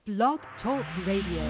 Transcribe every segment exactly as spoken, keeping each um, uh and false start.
Blog Talk Radio.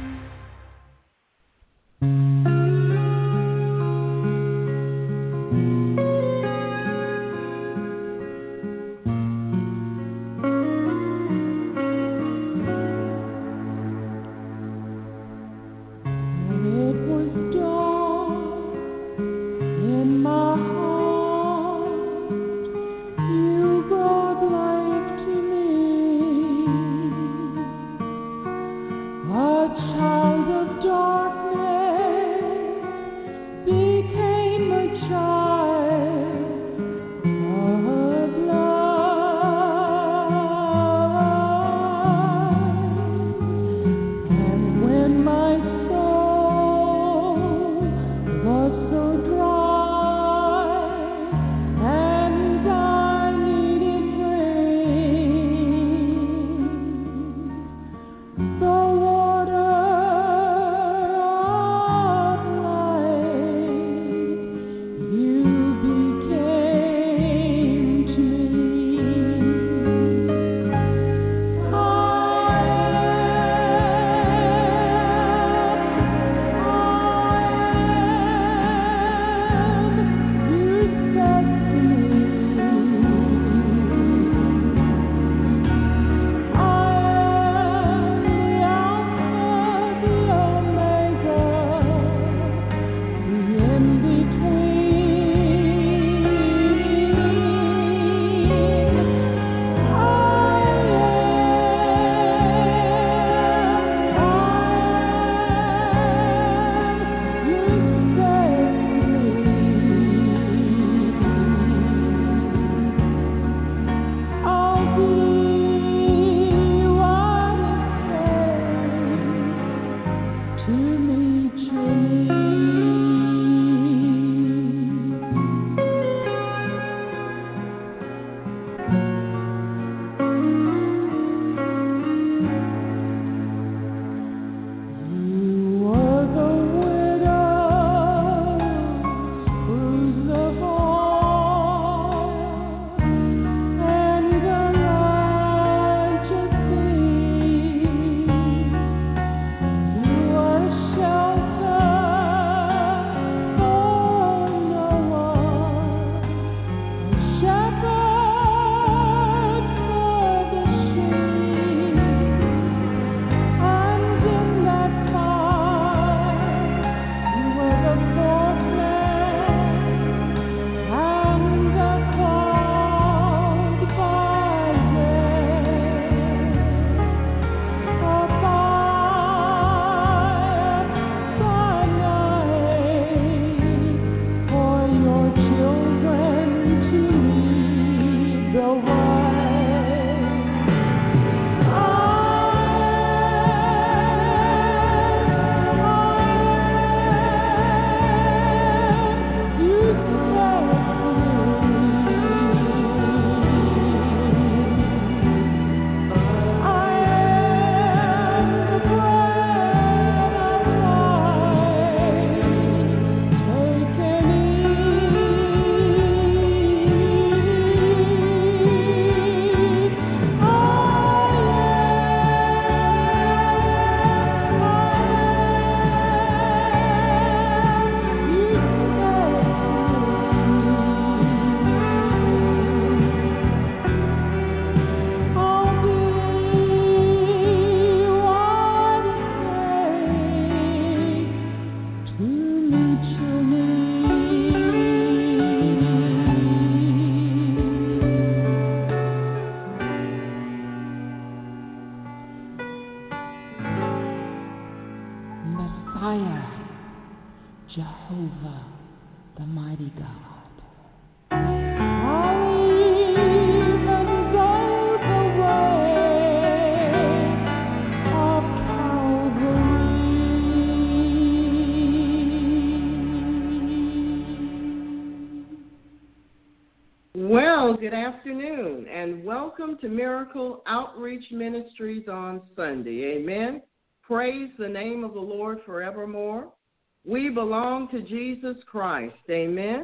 Good afternoon, and welcome to Miracle Outreach Ministries on Sunday. Amen. Praise the name of the Lord forevermore. We belong to Jesus Christ. Amen.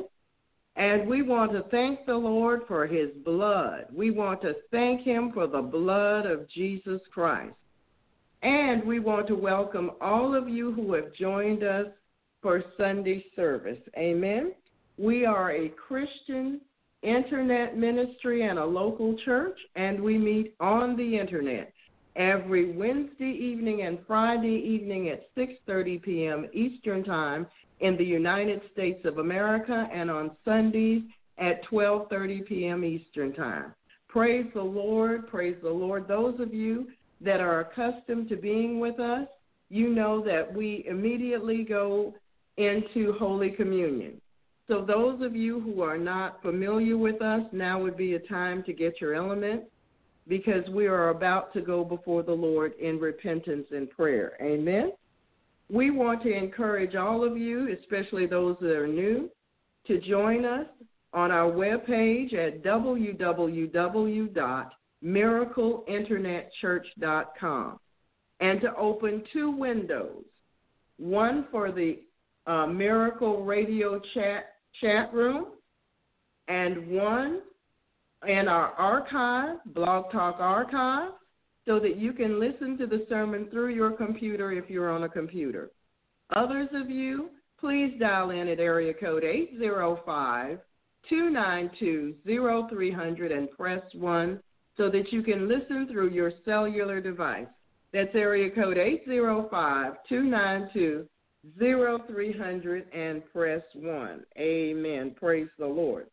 And we want to thank the Lord for his blood. We want to thank him for the blood of Jesus Christ. And we want to welcome all of you who have joined us for Sunday service. Amen. We are a Christian internet ministry and a local church, and we meet on the internet every Wednesday evening and Friday evening at six thirty p.m. Eastern Time in the United States of America, and on Sundays at twelve thirty p.m. Eastern Time. Praise the Lord, praise the Lord. Those of you that are accustomed to being with us, you know that we immediately go into Holy Communion. So those of you who are not familiar with us, now would be a time to get your elements, because we are about to go before the Lord in repentance and prayer. Amen. We want to encourage all of you, especially those that are new, to join us on our webpage at w w w dot miracle internet church dot com and to open two windows, one for the uh, Miracle Radio chat, chat room and one in our archive, Blog Talk Archive, so that you can listen to the sermon through your computer if you're on a computer. Others of you, please dial in at area code eight zero five, two nine two, zero three zero zero and press one so that you can listen through your cellular device. That's area code eight zero five, two nine two, zero three zero zero and press one. Amen. Praise the Lord.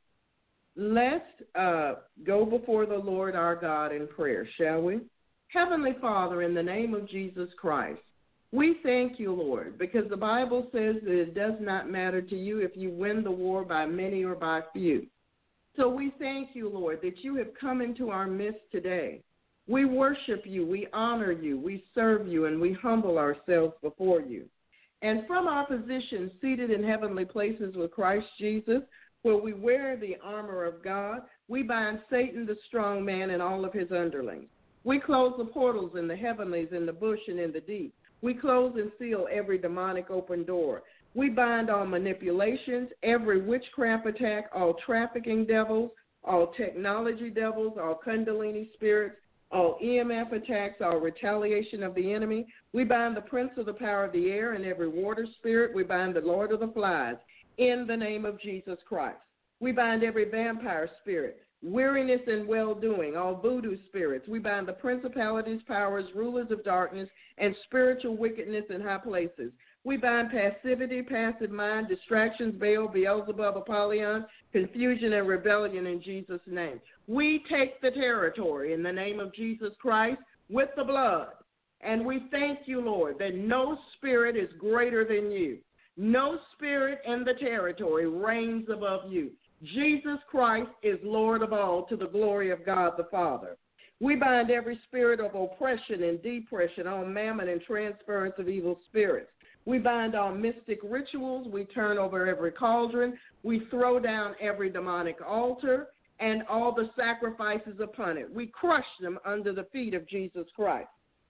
Let's uh, go before the Lord our God in prayer, shall we? Heavenly Father, in the name of Jesus Christ, we thank you, Lord, because the Bible says that it does not matter to you if you win the war by many or by few. So we thank you, Lord, that you have come into our midst today. We worship you, we honor you, we serve you, and we humble ourselves before you. And from our position seated in heavenly places with Christ Jesus, where we wear the armor of God, we bind Satan, the strong man, and all of his underlings. We close the portals in the heavenlies, in the bush, and in the deep. We close and seal every demonic open door. We bind all manipulations, every witchcraft attack, all trafficking devils, all technology devils, all kundalini spirits, all E M F attacks, all retaliation of the enemy. We bind the prince of the power of the air and every water spirit. We bind the Lord of the flies in the name of Jesus Christ. We bind every vampire spirit, weariness and well-doing, all voodoo spirits. We bind the principalities, powers, rulers of darkness, and spiritual wickedness in high places. We bind passivity, passive mind, distractions, Baal, Beelzebub, Apollyon, confusion, and rebellion in Jesus' name. We take the territory in the name of Jesus Christ with the blood. And we thank you, Lord, that no spirit is greater than you. No spirit in the territory reigns above you. Jesus Christ is Lord of all, to the glory of God the Father. We bind every spirit of oppression and depression, all mammon and transference of evil spirits. We bind all mystic rituals. We turn over every cauldron. We throw down every demonic altar and all the sacrifices upon it. We crush them under the feet of Jesus Christ.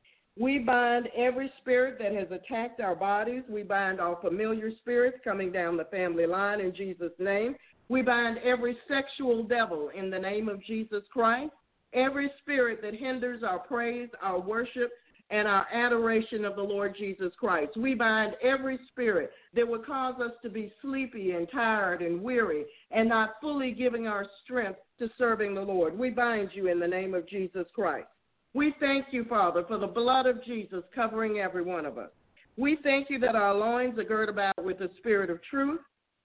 We bind every spirit that has attacked our bodies. We bind all familiar spirits coming down the family line in Jesus' name. We bind every sexual devil in the name of Jesus Christ. Every spirit that hinders our praise, our worship, and our adoration of the Lord Jesus Christ. We bind every spirit that would cause us to be sleepy and tired and weary and not fully giving our strength to serving the Lord. We bind you in the name of Jesus Christ. We thank you, Father, for the blood of Jesus covering every one of us. We thank you that our loins are girded about with the spirit of truth.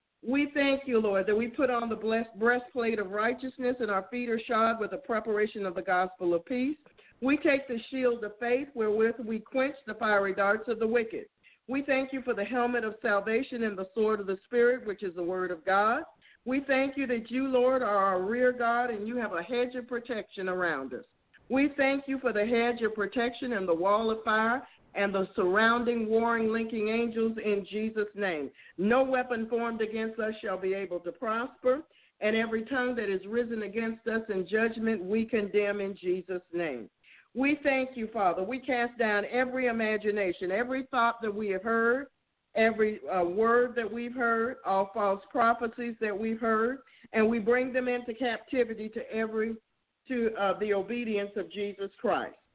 We thank you, Lord, that we put on the blessed breastplate of righteousness and our feet are shod with the preparation of the gospel of peace. We take the shield of faith wherewith we quench the fiery darts of the wicked. We thank you for the helmet of salvation and the sword of the Spirit, which is the word of God. We thank you that you, Lord, are our rear guard and you have a hedge of protection around us. We thank you for the hedge of protection and the wall of fire and the surrounding warring linking angels in Jesus' name. No weapon formed against us shall be able to prosper, and every tongue that is risen against us in judgment we condemn in Jesus' name. We thank you, Father. We cast down every imagination, every thought that we have heard, every uh, word that we've heard, all false prophecies that we've heard, and we bring them into captivity to every to uh, the obedience of Jesus Christ.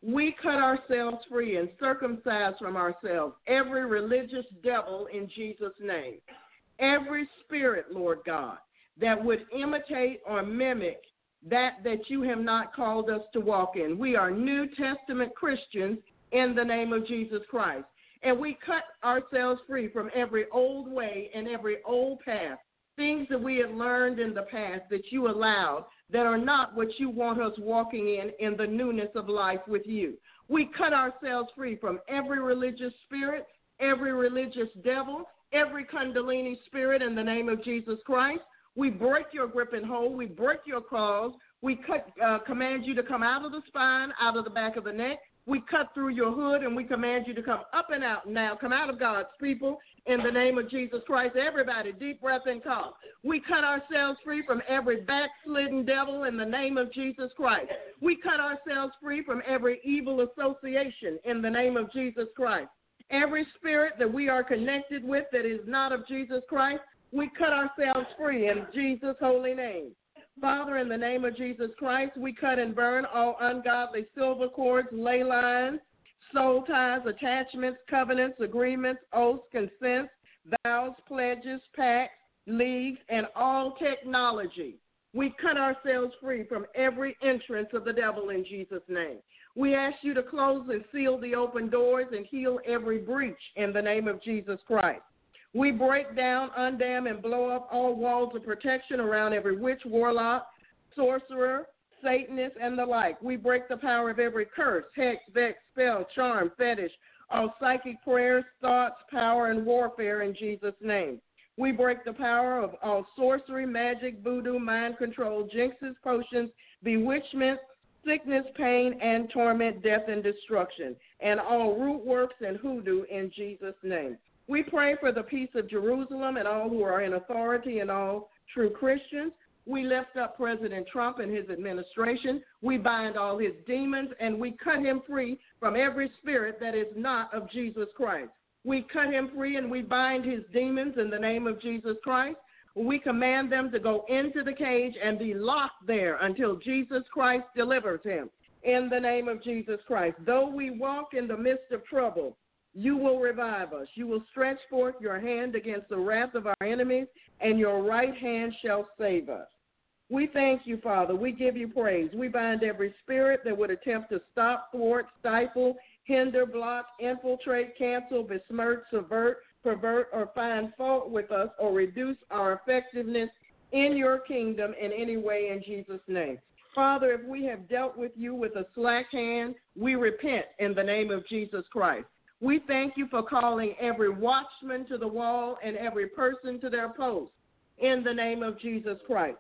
We cut ourselves free and circumcise from ourselves every religious devil in Jesus' name. Every spirit, Lord God, that would imitate or mimic that that you have not called us to walk in. We are New Testament Christians in the name of Jesus Christ. And we cut ourselves free from every old way and every old path, things that we had learned in the past that you allowed that are not what you want us walking in in the newness of life with you. We cut ourselves free from every religious spirit, every religious devil, every Kundalini spirit in the name of Jesus Christ. We break your grip and hold. We break your claws. We cut, uh, command you to come out of the spine, out of the back of the neck. We cut through your hood, and we command you to come up and out now. Come out of God's people in the name of Jesus Christ. Everybody, deep breath and cough. We cut ourselves free from every backslidden devil in the name of Jesus Christ. We cut ourselves free from every evil association in the name of Jesus Christ. Every spirit that we are connected with that is not of Jesus Christ, we cut ourselves free in Jesus' holy name. Father, in the name of Jesus Christ, we cut and burn all ungodly silver cords, ley lines, soul ties, attachments, covenants, agreements, oaths, consents, vows, pledges, pacts, leagues, and all technology. We cut ourselves free from every entrance of the devil in Jesus' name. We ask you to close and seal the open doors and heal every breach in the name of Jesus Christ. We break down, undam, and blow up all walls of protection around every witch, warlock, sorcerer, Satanist, and the like. We break the power of every curse, hex, vex, spell, charm, fetish, all psychic prayers, thoughts, power, and warfare in Jesus' name. We break the power of all sorcery, magic, voodoo, mind control, jinxes, potions, bewitchment, sickness, pain, and torment, death, and destruction, and all root works and hoodoo in Jesus' name. We pray for the peace of Jerusalem and all who are in authority and all true Christians. We lift up President Trump and his administration. We bind all his demons, and we cut him free from every spirit that is not of Jesus Christ. We cut him free and we bind his demons in the name of Jesus Christ. We command them to go into the cage and be locked there until Jesus Christ delivers him in the name of Jesus Christ. Though we walk in the midst of trouble, you will revive us. You will stretch forth your hand against the wrath of our enemies, and your right hand shall save us. We thank you, Father. We give you praise. We bind every spirit that would attempt to stop, thwart, stifle, hinder, block, infiltrate, cancel, besmirch, subvert, pervert, or find fault with us or reduce our effectiveness in your kingdom in any way in Jesus' name. Father, if we have dealt with you with a slack hand, we repent in the name of Jesus Christ. We thank you for calling every watchman to the wall and every person to their post in the name of Jesus Christ.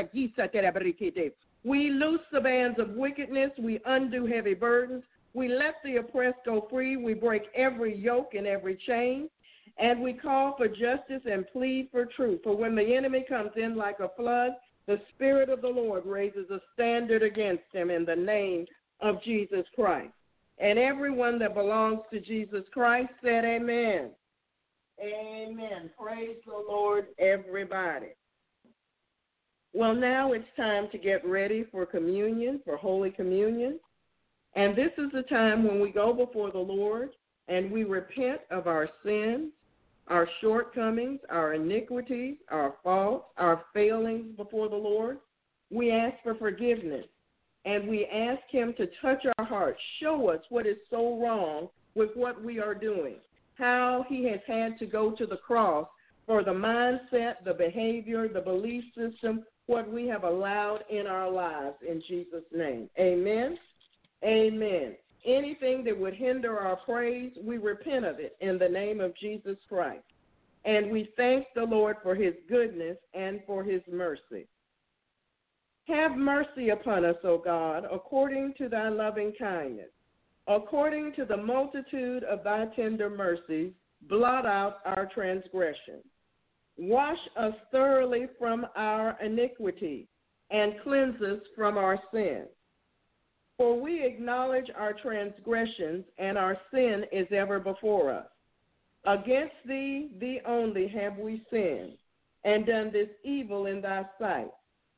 We loose the bands of wickedness. We undo heavy burdens. We let the oppressed go free. We break every yoke and every chain. And we call for justice and plead for truth. For when the enemy comes in like a flood, the Spirit of the Lord raises a standard against him in the name of Jesus Christ. And everyone that belongs to Jesus Christ said amen. Amen. Praise the Lord, everybody. Well, now it's time to get ready for communion, for Holy Communion. And this is the time when we go before the Lord and we repent of our sins, our shortcomings, our iniquities, our faults, our failings before the Lord. We ask for forgiveness. And we ask him to touch our hearts, show us what is so wrong with what we are doing, how he has had to go to the cross for the mindset, the behavior, the belief system, what we have allowed in our lives in Jesus' name. Amen. Amen. Anything that would hinder our praise, we repent of it in the name of Jesus Christ. And we thank the Lord for his goodness and for his mercy. Have mercy upon us, O God, according to thy loving kindness. According to the multitude of thy tender mercies, blot out our transgressions. Wash us thoroughly from our iniquity and cleanse us from our sins. For we acknowledge our transgressions, and our sin is ever before us. Against thee, thee only, have we sinned, and done this evil in thy sight,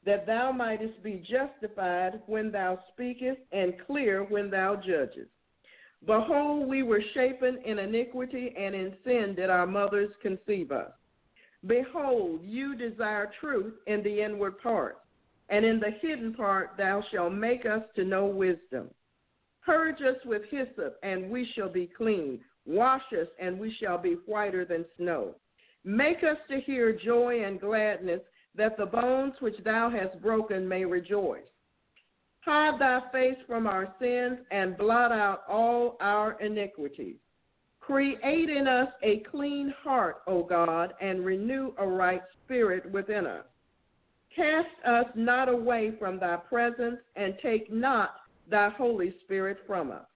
that thou mightest be justified when thou speakest, and clear when thou judgest. Behold, we were shapen in iniquity, and in sin did our mothers conceive us. Behold, you desire truth in the inward parts, and in the hidden part thou shalt make us to know wisdom. Purge us with hyssop, and we shall be clean. Wash us, and we shall be whiter than snow. Make us to hear joy and gladness, that the bones which thou hast broken may rejoice. Hide thy face from our sins, and blot out all our iniquities. Create in us a clean heart, O God, and renew a right spirit within us. Cast us not away from thy presence, and take not thy Holy Spirit from us.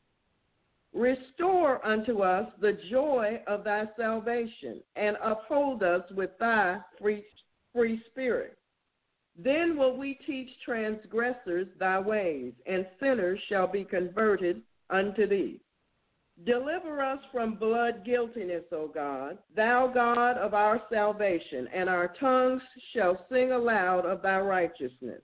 Restore unto us the joy of thy salvation, and uphold us with thy free, free spirit. Then will we teach transgressors thy ways, and sinners shall be converted unto thee. Deliver us from blood guiltiness, O God, thou God of our salvation, and our tongues shall sing aloud of thy righteousness.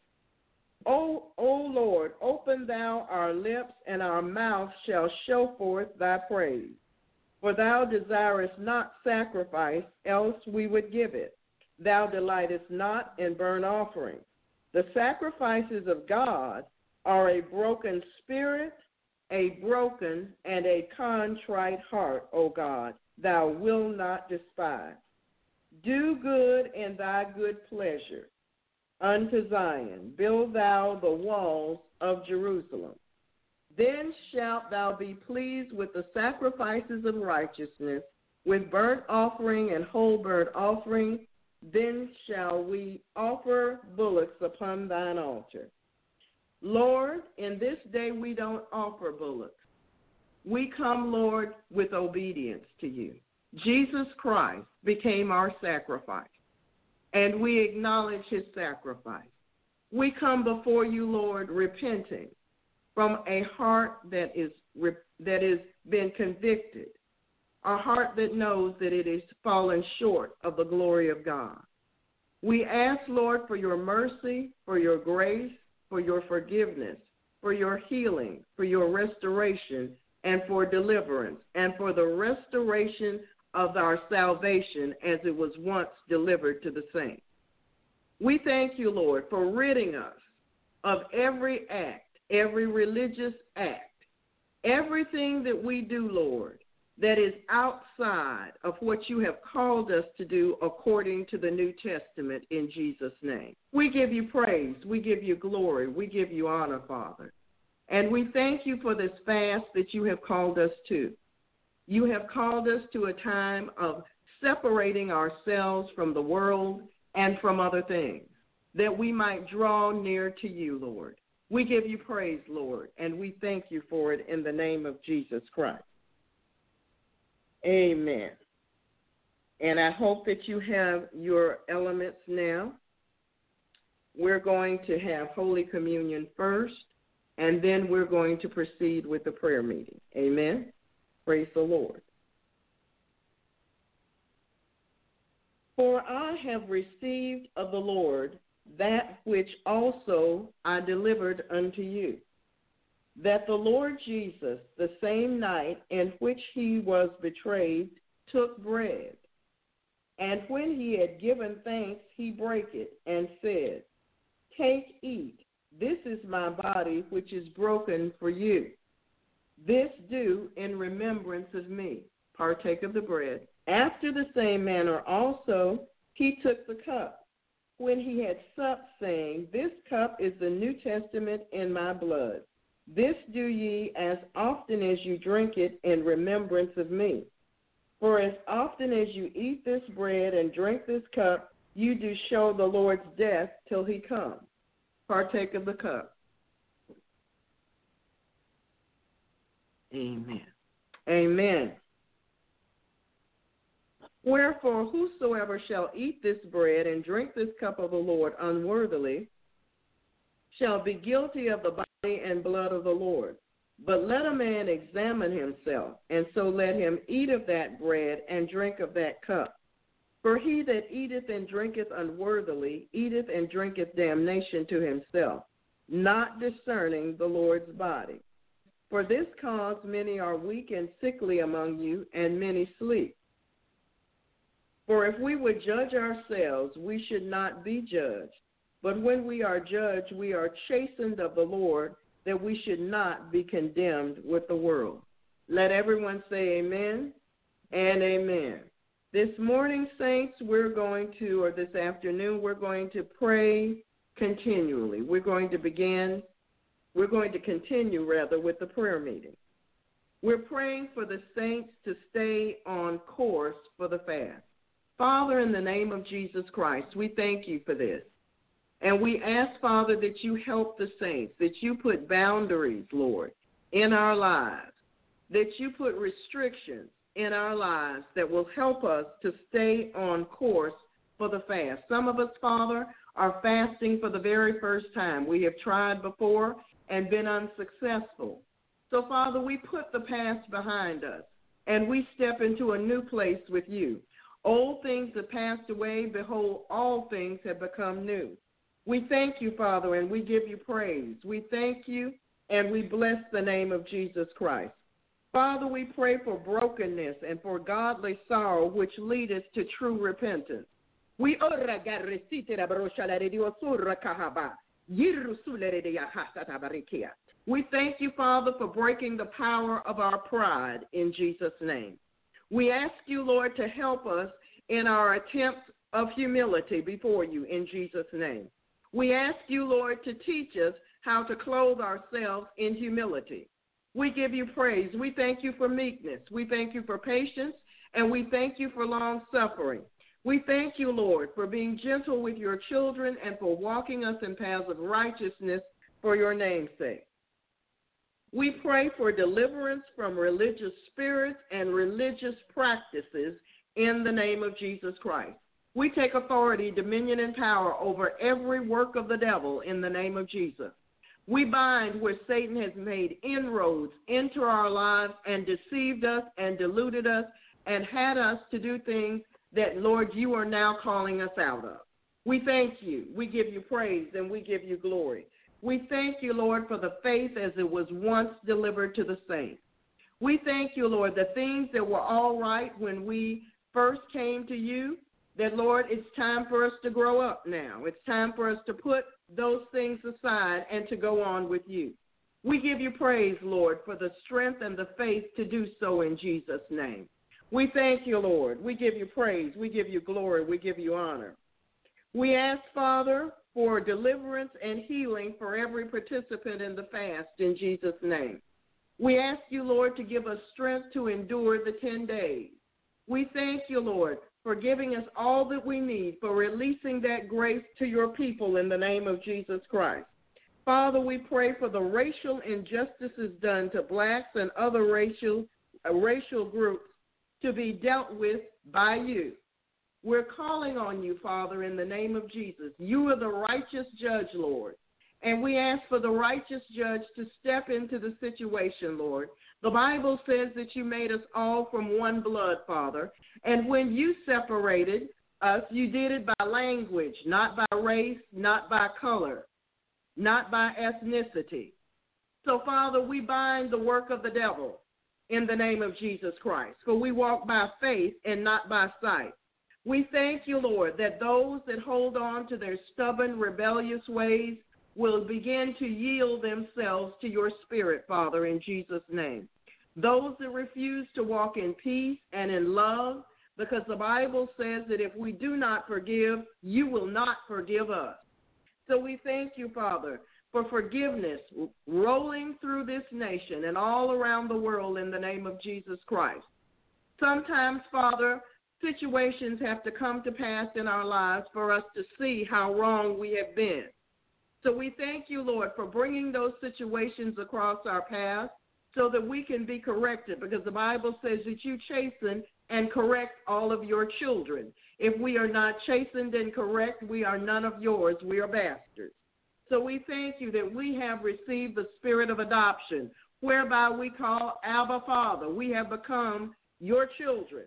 O, o Lord, open thou our lips, and our mouth shall show forth thy praise. For thou desirest not sacrifice, else we would give it. Thou delightest not in burnt offerings. The sacrifices of God are a broken spirit, a broken and a contrite heart, O God, thou wilt not despise. Do good in thy good pleasure. Unto Zion, build thou the walls of Jerusalem. Then shalt thou be pleased with the sacrifices of righteousness, with burnt offering and whole burnt offering. Then shall we offer bullocks upon thine altar. Lord, in this day we don't offer bullocks. We come, Lord, with obedience to you. Jesus Christ became our sacrifice, and we acknowledge his sacrifice. We come before you, Lord, repenting from a heart that is that has been convicted, a heart that knows that it has fallen short of the glory of God. We ask, Lord, for your mercy, for your grace, for your forgiveness, for your healing, for your restoration, and for deliverance, and for the restoration of our salvation as it was once delivered to the saints. We thank you, Lord, for ridding us of every act, every religious act, everything that we do, Lord, that is outside of what you have called us to do according to the New Testament, in Jesus' name. We give you praise. We give you glory. We give you honor, Father. And we thank you for this fast that you have called us to. You have called us to a time of separating ourselves from the world and from other things, that we might draw near to you, Lord. We give you praise, Lord, and we thank you for it in the name of Jesus Christ. Amen. And I hope that you have your elements now. We're going to have Holy Communion first, and then we're going to proceed with the prayer meeting. Amen. Praise the Lord. For I have received of the Lord that which also I delivered unto you, that the Lord Jesus, the same night in which he was betrayed, took bread. And when he had given thanks, he brake it and said, Take, eat. This is my body, which is broken for you. This do in remembrance of me. Partake of the bread. After the same manner also he took the cup, when he had supped, saying, This cup is the New Testament in my blood. This do ye as often as you drink it in remembrance of me. For as often as you eat this bread and drink this cup, you do show the Lord's death till he come. Partake of the cup. Amen. Amen. Wherefore, whosoever shall eat this bread and drink this cup of the Lord unworthily shall be guilty of the body and blood of the Lord. But let a man examine himself, and so let him eat of that bread and drink of that cup. For he that eateth and drinketh unworthily eateth and drinketh damnation to himself, not discerning the Lord's body. For this cause many are weak and sickly among you, and many sleep. For if we would judge ourselves, we should not be judged. But when we are judged, we are chastened of the Lord, that we should not be condemned with the world. Let everyone say amen and amen. This morning, saints, we're going to, or this afternoon, we're going to pray continually. We're going to begin, we're going to continue, rather, with the prayer meeting. We're praying for the saints to stay on course for the fast. Father, in the name of Jesus Christ, we thank you for this. And we ask, Father, that you help the saints, that you put boundaries, Lord, in our lives, that you put restrictions in our lives that will help us to stay on course for the fast. Some of us, Father, are fasting for the very first time. We have tried before and been unsuccessful. So, Father, we put the past behind us, and we step into a new place with you. Old things have passed away. Behold, all things have become new. We thank you, Father, and we give you praise. We thank you, and we bless the name of Jesus Christ. Father, we pray for brokenness and for godly sorrow, which leadeth to true repentance. We We thank you, Father, for breaking the power of our pride in Jesus' name. We ask you, Lord, to help us in our attempt of humility before you in Jesus' name. We ask you, Lord, to teach us how to clothe ourselves in humility. We give you praise. We thank you for meekness. We thank you for patience, and we thank you for long suffering. We thank you, Lord, for being gentle with your children and for walking us in paths of righteousness for your name's sake. We pray for deliverance from religious spirits and religious practices in the name of Jesus Christ. We take authority, dominion, and power over every work of the devil in the name of Jesus. We bind where Satan has made inroads into our lives and deceived us and deluded us and had us to do things that, Lord, you are now calling us out of. We thank you. We give you praise and we give you glory. We thank you, Lord, for the faith as it was once delivered to the saints. We thank you, Lord, the things that were all right when we first came to you, that, Lord, it's time for us to grow up now. It's time for us to put those things aside and to go on with you. We give you praise, Lord, for the strength and the faith to do so in Jesus' name. We thank you, Lord. We give you praise. We give you glory. We give you honor. We ask, Father, for deliverance and healing for every participant in the fast in Jesus' name. We ask you, Lord, to give us strength to endure the ten days. We thank you, Lord, for giving us all that we need, for releasing that grace to your people in the name of Jesus Christ. Father, we pray for the racial injustices done to blacks and other racial, uh, racial groups to be dealt with by you. We're calling on you, Father, in the name of Jesus. You are the righteous judge, Lord, and we ask for the righteous judge to step into the situation, Lord. The Bible says that you made us all from one blood, Father, and when you separated us, you did it by language, not by race, not by color, not by ethnicity. So, Father, we bind the work of the devil in the name of Jesus Christ, for we walk by faith and not by sight. We thank you, Lord, that those that hold on to their stubborn, rebellious ways will begin to yield themselves to your spirit, Father, in Jesus' name. Those that refuse to walk in peace and in love, because the Bible says that if we do not forgive, you will not forgive us. So we thank you, Father, for forgiveness rolling through this nation and all around the world in the name of Jesus Christ. Sometimes, Father, situations have to come to pass in our lives for us to see how wrong we have been. So we thank you, Lord, for bringing those situations across our path so that we can be corrected, because the Bible says that you chasten and correct all of your children. If we are not chastened and correct, we are none of yours. We are bastards. So we thank you that we have received the spirit of adoption, whereby we call Abba Father. We have become your children.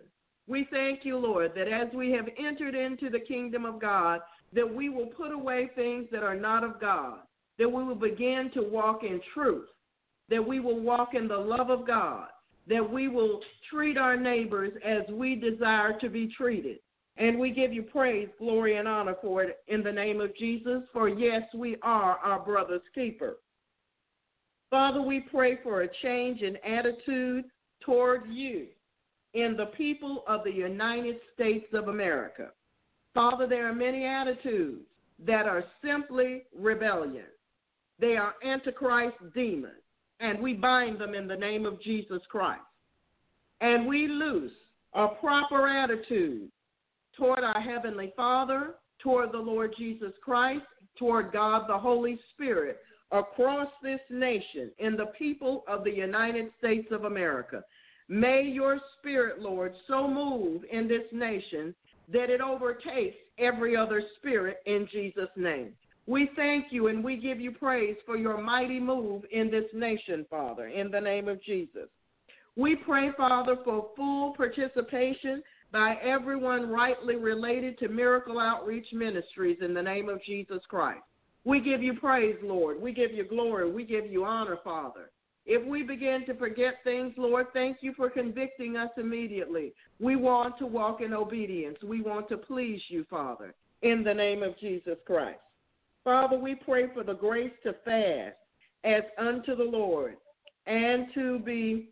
We thank you, Lord, that as we have entered into the kingdom of God, that we will put away things that are not of God, that we will begin to walk in truth, that we will walk in the love of God, that we will treat our neighbors as we desire to be treated. And we give you praise, glory, and honor for it in the name of Jesus, for yes, we are our brother's keeper. Father, we pray for a change in attitude toward you in the people of the United States of America. Father, there are many attitudes that are simply rebellion. They are Antichrist demons, and we bind them in the name of Jesus Christ. And we loose a proper attitude toward our Heavenly Father, toward the Lord Jesus Christ, toward God the Holy Spirit, across this nation in the people of the United States of America. May your Spirit, Lord, so move in this nation that it overtakes every other spirit in Jesus' name. We thank you and we give you praise for your mighty move in this nation, Father, in the name of Jesus. We pray, Father, for full participation by everyone rightly related to Miracle Outreach Ministries in the name of Jesus Christ. We give you praise, Lord. We give you glory. We give you honor, Father. If we begin to forget things, Lord, thank you for convicting us immediately. We want to walk in obedience. We want to please you, Father, in the name of Jesus Christ. Father, we pray for the grace to fast as unto the Lord and to be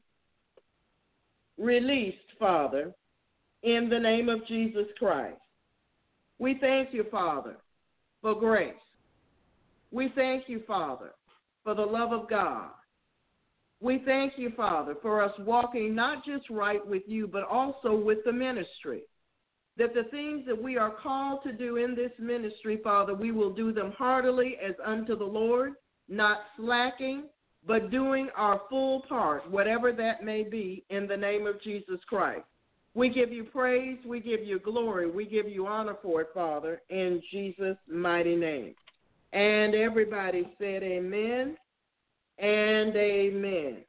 released, Father, in the name of Jesus Christ. We thank you, Father, for grace. We thank you, Father, for the love of God. We thank you, Father, for us walking not just right with you, but also with the ministry. That the things that we are called to do in this ministry, Father, we will do them heartily as unto the Lord, not slacking, but doing our full part, whatever that may be, in the name of Jesus Christ. We give you praise, we give you glory, we give you honor for it, Father, in Jesus' mighty name. And everybody said amen and amen.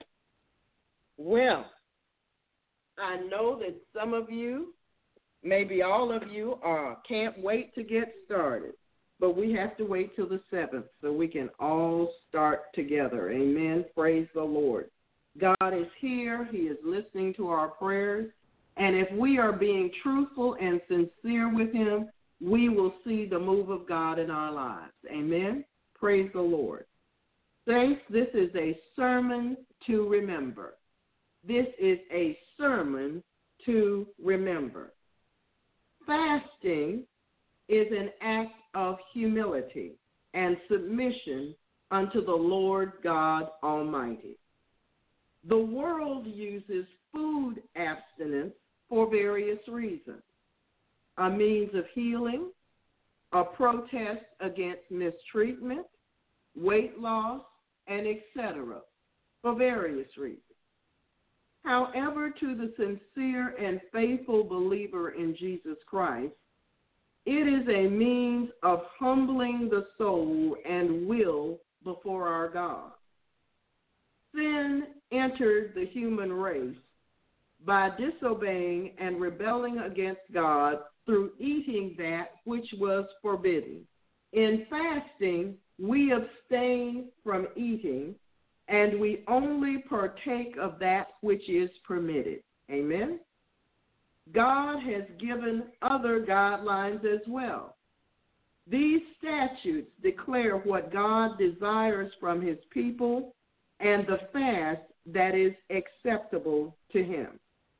Well, I know that some of you, maybe all of you, uh, can't wait to get started, but we have to wait till the seventh so we can all start together. Amen. Praise the Lord. God is here. He is listening to our prayers. And if we are being truthful and sincere with him, we will see the move of God in our lives. Amen. Praise the Lord. Saints, this is a sermon to remember. This is a sermon to remember. Fasting is an act of humility and submission unto the Lord God Almighty. The world uses food abstinence for various reasons: a means of healing, a protest against mistreatment, weight loss, and et cetera, for various reasons. However, to the sincere and faithful believer in Jesus Christ, it is a means of humbling the soul and will before our God. Sin entered the human race by disobeying and rebelling against God through eating that which was forbidden. In fasting, we abstain from eating, and we only partake of that which is permitted. Amen? God has given other guidelines as well. These statutes declare what God desires from his people and the fast that is acceptable to him.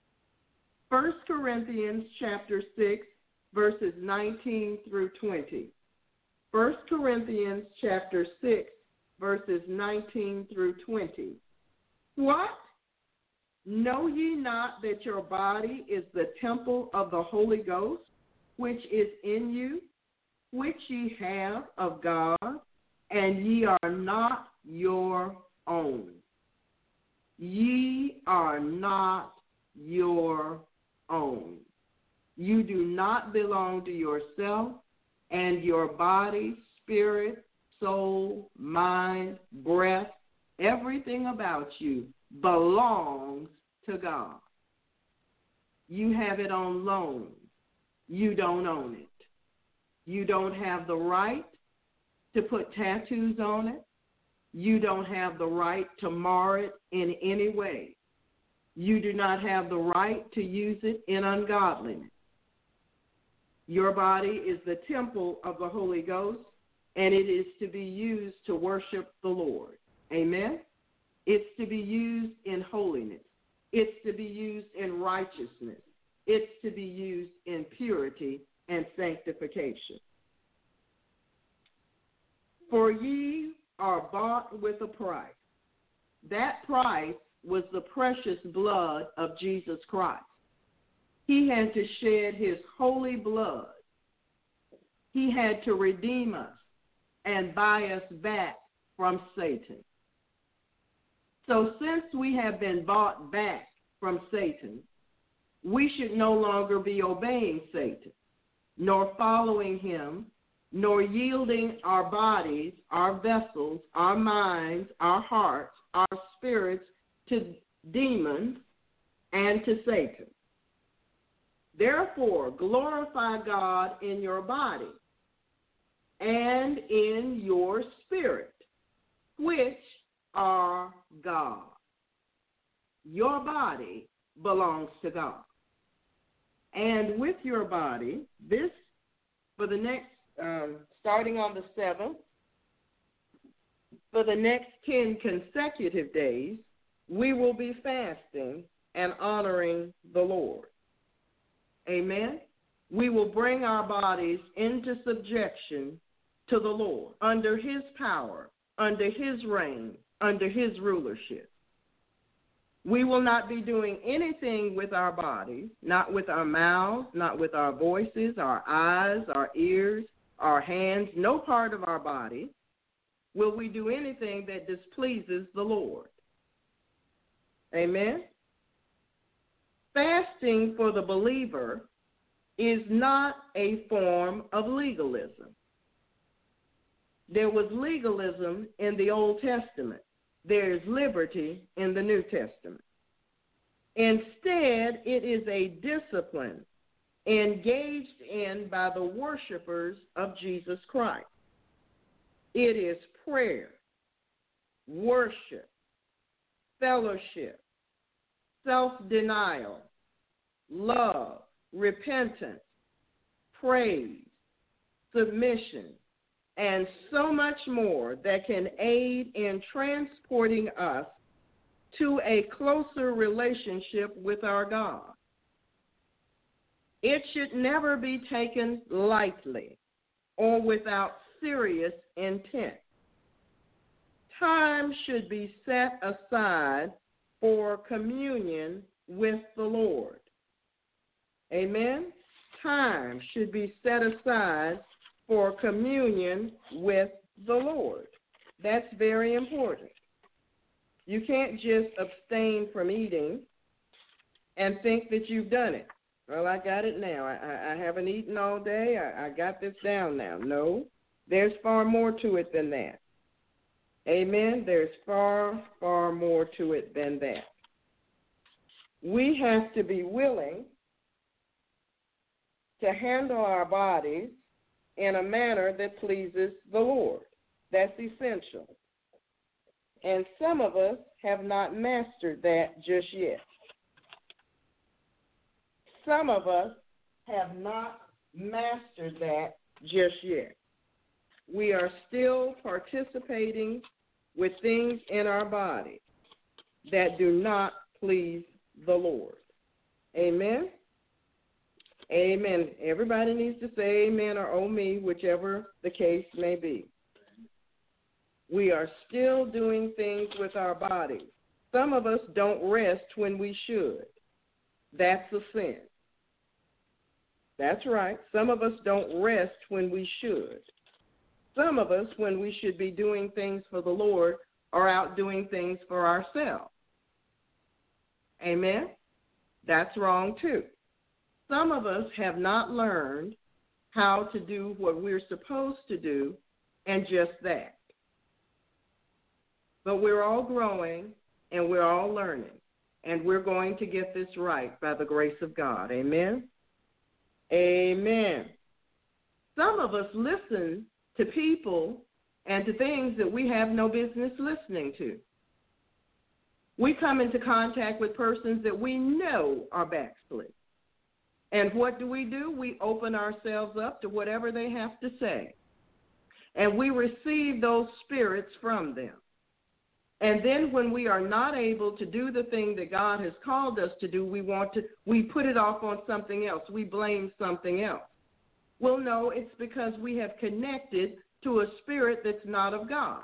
First Corinthians chapter six, verses nineteen through twenty. First Corinthians chapter six, verses nineteen through twenty. What? Know ye not that your body is the temple of the Holy Ghost, which is in you, which ye have of God, and ye are not your own? Ye are not your own. You do not belong to yourself, and your body, spirit, soul, mind, breath, everything about you belongs to God. You have it on loan. You don't own it. You don't have the right to put tattoos on it. You don't have the right to mar it in any way. You do not have the right to use it in ungodliness. Your body is the temple of the Holy Ghost, and it is to be used to worship the Lord. Amen? It's to be used in holiness. It's to be used in righteousness. It's to be used in purity and sanctification. For ye are bought with a price. That price was the precious blood of Jesus Christ. He had to shed his holy blood. He had to redeem us and buy us back from Satan. So since we have been bought back from Satan, we should no longer be obeying Satan, nor following him, nor yielding our bodies, our vessels, our minds, our hearts, our spirits to demons and to Satan. Therefore, glorify God in your body and in your spirit, which are God. Your body belongs to God. And with your body, this, for the next, um, starting on the seventh, for the next ten consecutive days, we will be fasting and honoring the Lord. Amen? We will bring our bodies into subjection to the Lord, under his power, under his reign, under his rulership. We will not be doing anything with our bodies, not with our mouths, not with our voices, our eyes, our ears, our hands, no part of our body will we do anything that displeases the Lord. Amen? Fasting for the believer is not a form of legalism. There was legalism in the Old Testament. There is liberty in the New Testament. Instead, it is a discipline engaged in by the worshipers of Jesus Christ. It is prayer, worship, fellowship, self-denial, love, repentance, praise, submission, and so much more that can aid in transporting us to a closer relationship with our God. It should never be taken lightly or without serious intent. Time should be set aside for communion with the Lord. Amen? Time should be set aside for communion with the Lord. That's very important. You can't just abstain from eating and think that you've done it. Well, I got it now. I, I haven't eaten all day. I, I got this down now. No, there's far more to it than that. Amen? There's far, far more to it than that. We have to be willing to handle our bodies in a manner that pleases the Lord. That's essential. And some of us have not mastered that just yet. Some of us have not mastered that just yet. We are still participating with things in our body that do not please the Lord. Amen? Amen. Everybody needs to say amen or oh me, whichever the case may be. We are still doing things with our bodies. Some of us don't rest when we should. That's a sin. That's right. Some of us don't rest when we should. Some of us, when we should be doing things for the Lord, are out doing things for ourselves. Amen? That's wrong too. Some of us have not learned how to do what we're supposed to do and just that. But we're all growing and we're all learning. and we're going to get this right by the grace of God. Amen? Amen. Some of us listen to people and to things that we have no business listening to. We come into contact with persons that we know are backslid. And what do we do? We open ourselves up to whatever they have to say. And we receive those spirits from them. And then when we are not able to do the thing that God has called us to do, we want to, we put it off on something else. We blame something else. Well, no, it's because we have connected to a spirit that's not of God.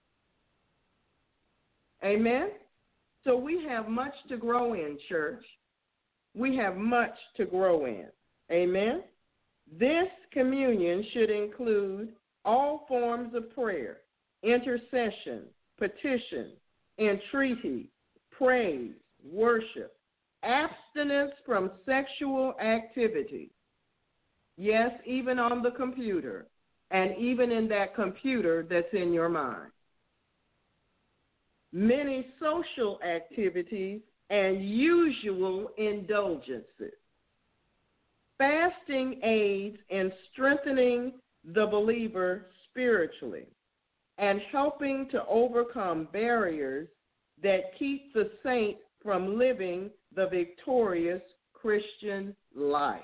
Amen? So we have much to grow in, church. We have much to grow in. Amen? This communion should include all forms of prayer, intercession, petition, entreaty, praise, worship, abstinence from sexual activity. Yes, even on the computer, and even in that computer that's in your mind. Many social activities and usual indulgences. Fasting aids in strengthening the believer spiritually and helping to overcome barriers that keep the saint from living the victorious Christian life.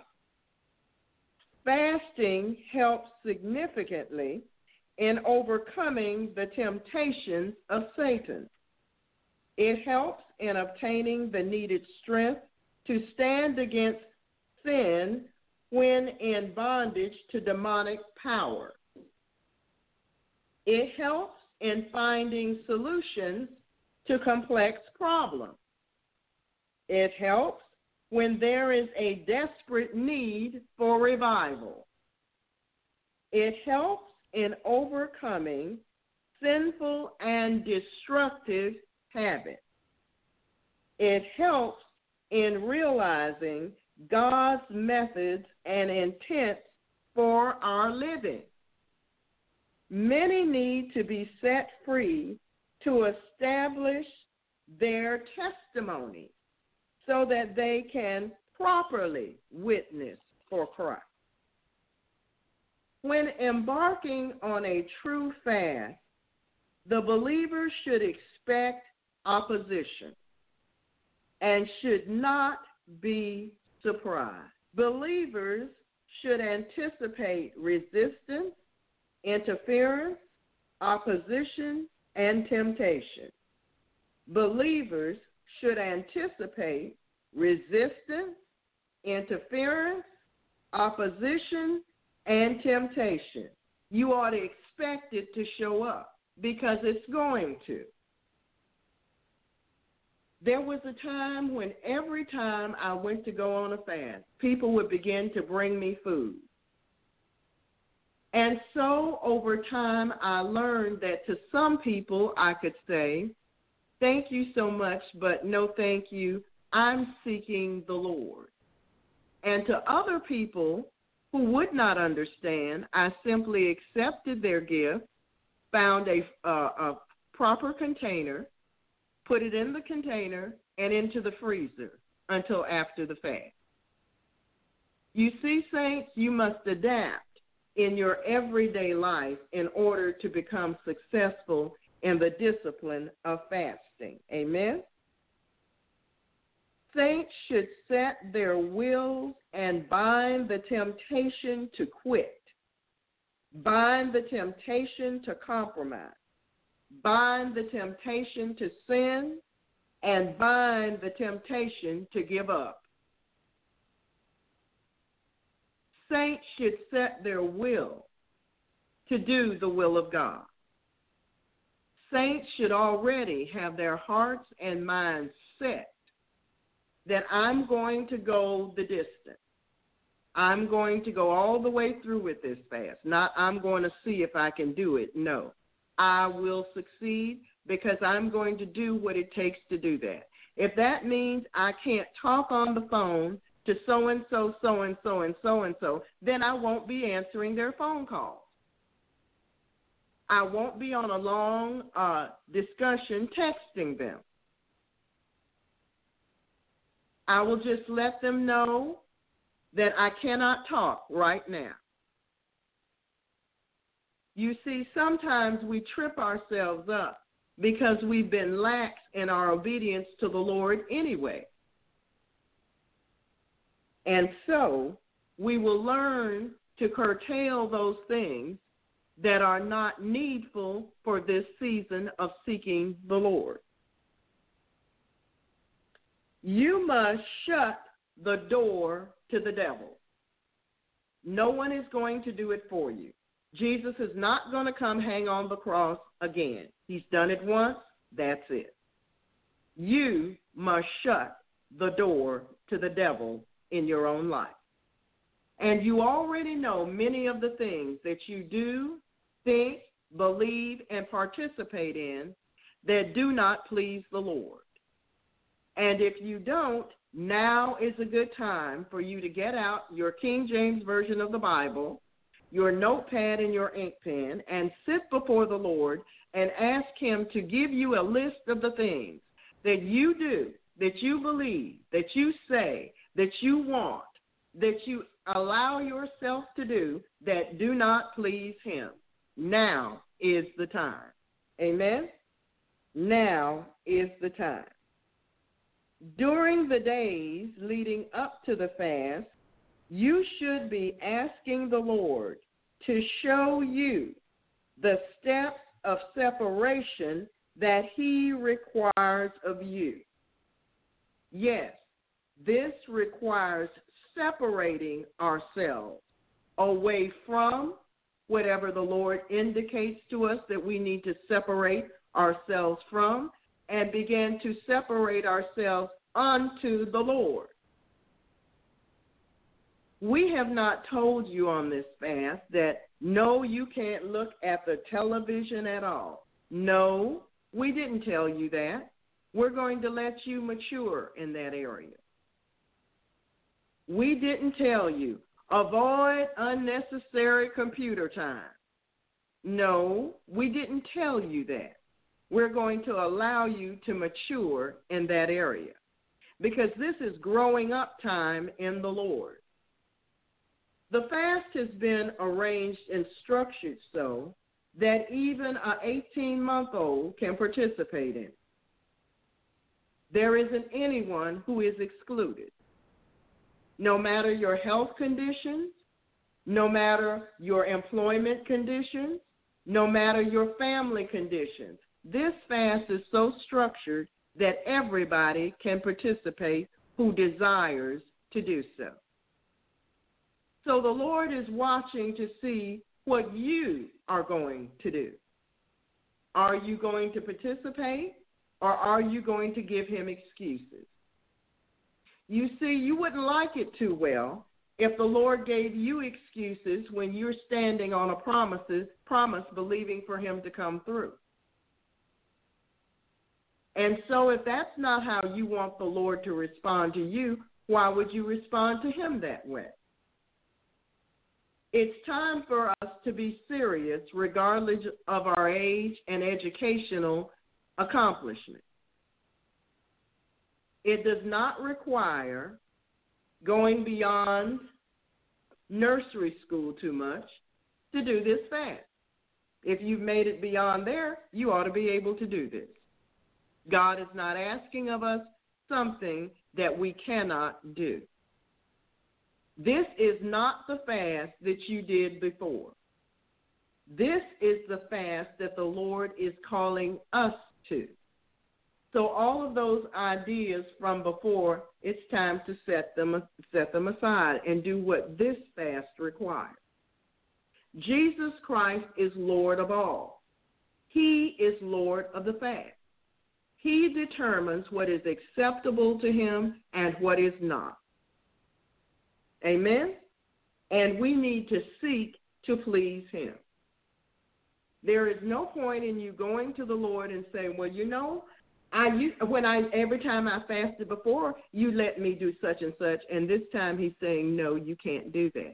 Fasting helps significantly in overcoming the temptations of Satan. It helps in obtaining the needed strength to stand against sin when in bondage to demonic power. It helps in finding solutions to complex problems. It helps when there is a desperate need for revival. It helps in overcoming sinful and destructive habits. It helps in realizing God's methods and intents for our living. Many need to be set free to establish their testimony so that they can properly witness for Christ. When embarking on a true fast, the believer should expect opposition and should not be surprised. Believers should anticipate resistance, interference, opposition, and temptation. Believers should anticipate resistance, interference, opposition, and temptation. You ought to expect it to show up because it's going to. There was a time when every time I went to go on a fast, people would begin to bring me food. And so over time, I learned that to some people I could say, thank you so much, but no thank you. I'm seeking the Lord. And to other people who would not understand, I simply accepted their gift, found a, uh, a proper container, put it in the container and into the freezer until after the fast. You see, saints, you must adapt in your everyday life in order to become successful in the discipline of fasting. Amen? Saints should set their wills and bind the temptation to quit, bind the temptation to compromise, bind the temptation to sin, and bind the temptation to give up. Saints should set their will to do the will of God. Saints should already have their hearts and minds set that I'm going to go the distance. I'm going to go all the way through with this fast. Not I'm going to see if I can do it. No. I will succeed because I'm going to do what it takes to do that. If that means I can't talk on the phone to so-and-so, so-and-so, and so-and-so, then I won't be answering their phone calls. I won't be on a long uh, discussion texting them. I will just let them know that I cannot talk right now. You see, sometimes we trip ourselves up because we've been lax in our obedience to the Lord anyway. And so we will learn to curtail those things that are not needful for this season of seeking the Lord. You must shut the door to the devil. No one is going to do it for you. Jesus is not going to come hang on the cross again. He's done it once, that's it. You must shut the door to the devil in your own life. And you already know many of the things that you do, think, believe, and participate in that do not please the Lord. And if you don't, now is a good time for you to get out your King James Version of the Bible, your notepad and your ink pen, and sit before the Lord and ask him to give you a list of the things that you do, that you believe, that you say, that you want, that you allow yourself to do that do not please him. Now is the time. Amen? Now is the time. During the days leading up to the fast, you should be asking the Lord to show you the steps of separation that he requires of you. Yes, this requires separating ourselves away from whatever the Lord indicates to us that we need to separate ourselves from, and begin to separate ourselves unto the Lord. We have not told you on this fast that, no, you can't look at the television at all. No, we didn't tell you that. We're going to let you mature in that area. We didn't tell you, avoid unnecessary computer time. No, we didn't tell you that. We're going to allow you to mature in that area because this is growing up time in the Lord. The fast has been arranged and structured so that even an eighteen-month-old can participate in it. There isn't anyone who is excluded. No matter your health conditions, no matter your employment conditions, no matter your family conditions, this fast is so structured that everybody can participate who desires to do so. So the Lord is watching to see what you are going to do. Are you going to participate, or are you going to give him excuses? You see, you wouldn't like it too well if the Lord gave you excuses when you're standing on a promises, promise believing for him to come through. And so if that's not how you want the Lord to respond to you, why would you respond to him that way? It's time for us to be serious regardless of our age and educational accomplishment. It does not require going beyond nursery school too much to do this fast. If you've made it beyond there, you ought to be able to do this. God is not asking of us something that we cannot do. This is not the fast that you did before. This is the fast that the Lord is calling us to. So all of those ideas from before, it's time to set them, set them aside and do what this fast requires. Jesus Christ is Lord of all. He is Lord of the fast. He determines what is acceptable to him and what is not. Amen? And we need to seek to please him. There is no point in you going to the Lord and saying, well, you know, I you, when I every time I fasted before, you let me do such and such, and this time he's saying, no, you can't do that.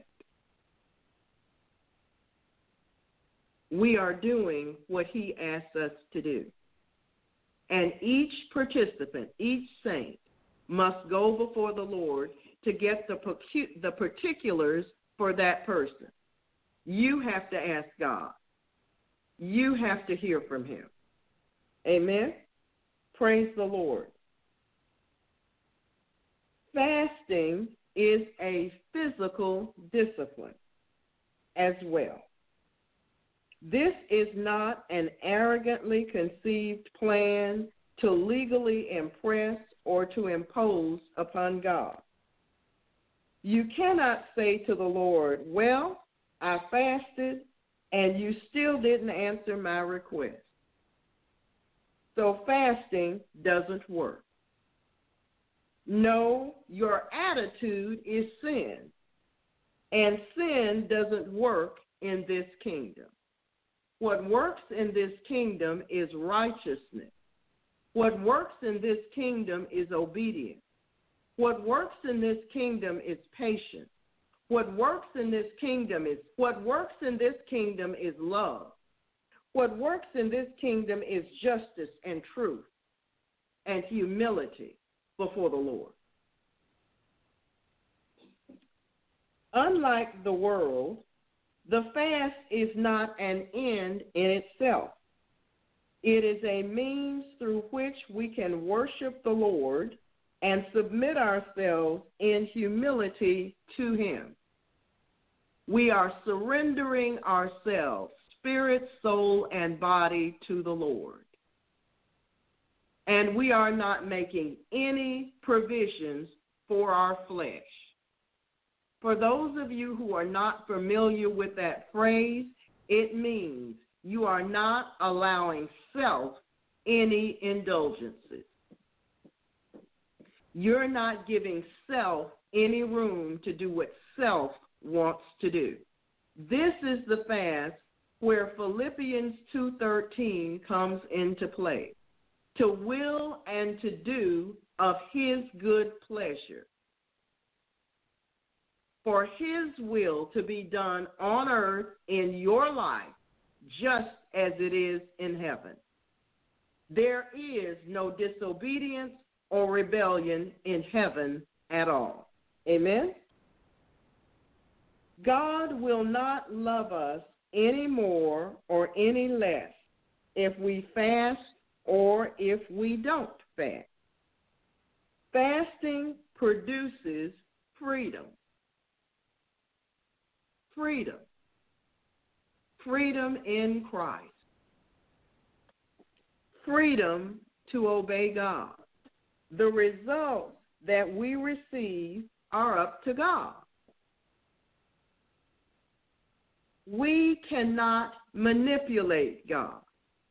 We are doing what he asks us to do. And each participant, each saint, must go before the Lord to get the, the particulars for that person. You have to ask God. You have to hear from him. Amen? Praise the Lord. Fasting is a physical discipline as well. This is not an arrogantly conceived plan to legally impress or to impose upon God. You cannot say to the Lord, well, I fasted and you still didn't answer my request. So fasting doesn't work. No, your attitude is sin, and sin doesn't work in this kingdom. What works in this kingdom is righteousness. What works in this kingdom is obedience. What works in this kingdom is patience. What works in this kingdom is what works in this kingdom is love. What works in this kingdom is justice and truth and humility before the Lord. Unlike the world, the fast is not an end in itself. It is a means through which we can worship the Lord and submit ourselves in humility to him. We are surrendering ourselves, spirit, soul, and body, to the Lord. And we are not making any provisions for our flesh. For those of you who are not familiar with that phrase, it means you are not allowing self any indulgences. You're not giving self any room to do what self wants to do. This is the fast where Philippians two thirteen comes into play, to will and to do of his good pleasure. For his will to be done on earth in your life, just as it is in heaven. There is no disobedience or rebellion in heaven at all. Amen? God will not love us any more or any less if we fast or if we don't fast. Fasting produces freedom. Freedom. Freedom in Christ. Freedom to obey God. The results that we receive are up to God. We cannot manipulate God.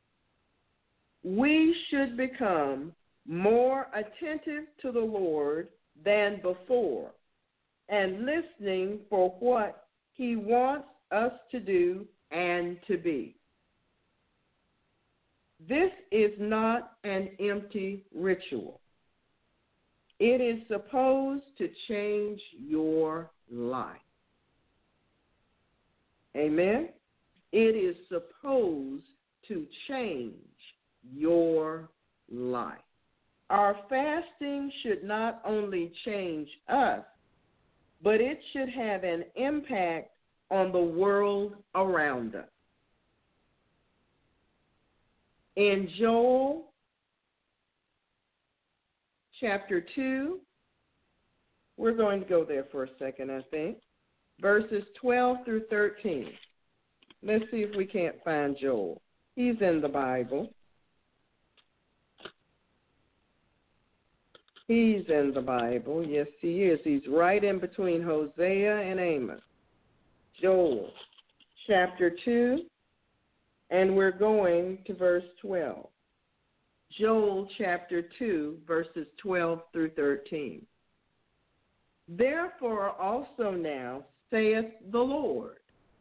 We should become more attentive to the Lord than before and listening for what he wants us to do and to be. This is not an empty ritual. It is supposed to change your life. Amen? It is supposed to change your life. Our fasting should not only change us, but it should have an impact on the world around us. In Joel chapter two, we're going to go there for a second, I think, verses twelve through thirteen. Let's see if we can't find Joel. He's in the Bible. He's in the Bible. Yes, he is. He's right in between Hosea and Amos. Joel chapter two, and we're going to verse twelve. Joel chapter two, verses twelve through thirteen. Therefore also now, saith the Lord,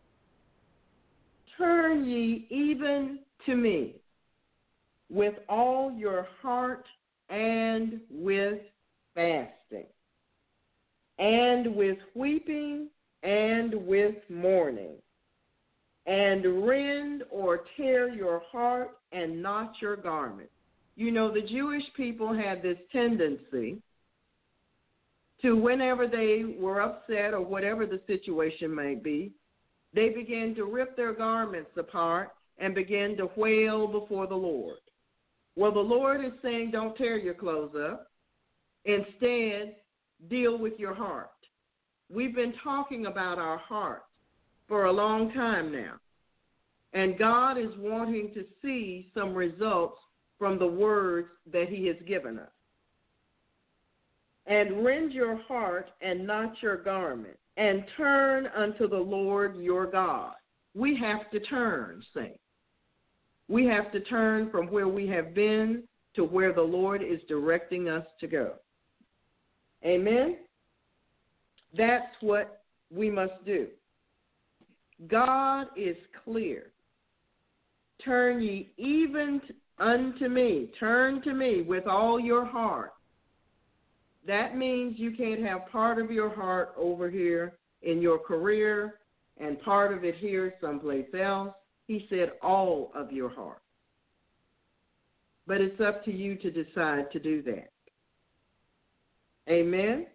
turn ye even to me with all your heart and with fasting, and with weeping and with mourning, and rend or tear your heart and not your garment. You know, the Jewish people had this tendency to whenever they were upset or whatever the situation may be, they began to rip their garments apart and begin to wail before the Lord. Well, the Lord is saying, don't tear your clothes up. Instead, deal with your heart. We've been talking about our hearts for a long time now, and God is wanting to see some results from the words that he has given us. And rend your heart and not your garment, and turn unto the Lord your God. We have to turn, saints. We have to turn from where we have been to where the Lord is directing us to go. Amen? That's what we must do. God is clear. Turn ye even unto me. Turn to me with all your heart. That means you can't have part of your heart over here in your career and part of it here someplace else. He said all of your heart. But it's up to you to decide to do that. Amen?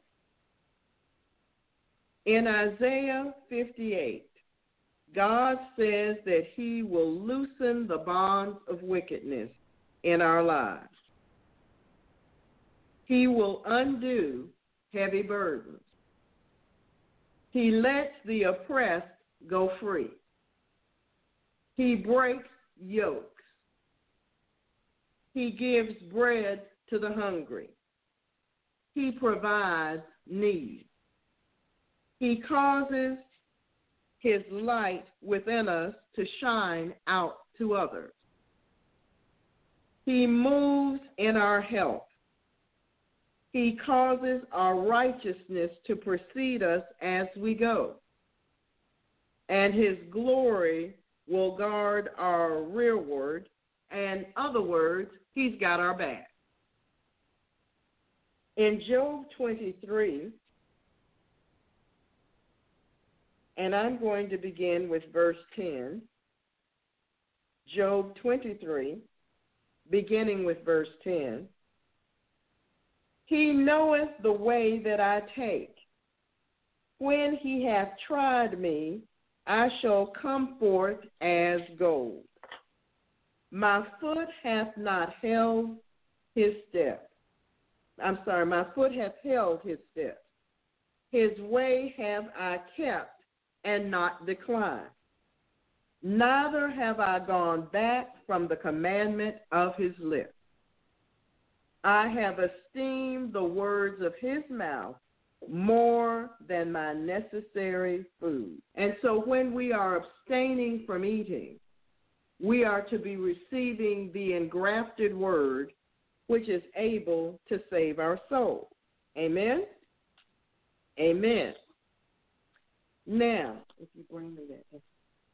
In Isaiah fifty-eight, God says that he will loosen the bonds of wickedness in our lives. He will undo heavy burdens. He lets the oppressed go free. He breaks yokes. He gives bread to the hungry. He provides needs. He causes his light within us to shine out to others. He moves in our health. He causes our righteousness to precede us as we go. And his glory will guard our rearward. In other words, he's got our back. In Job twenty-three, and I'm going to begin with verse ten, Job twenty-three, beginning with verse ten, he knoweth the way that I take. When he hath tried me, I shall come forth as gold. My foot hath not held his step. I'm sorry, my foot hath held his steps. His way have I kept and not declined. Neither have I gone back from the commandment of his lips. I have esteemed the words of his mouth more than my necessary food. And so when we are abstaining from eating, we are to be receiving the engrafted word, which is able to save our soul. Amen? Amen. Now, if you bring me that.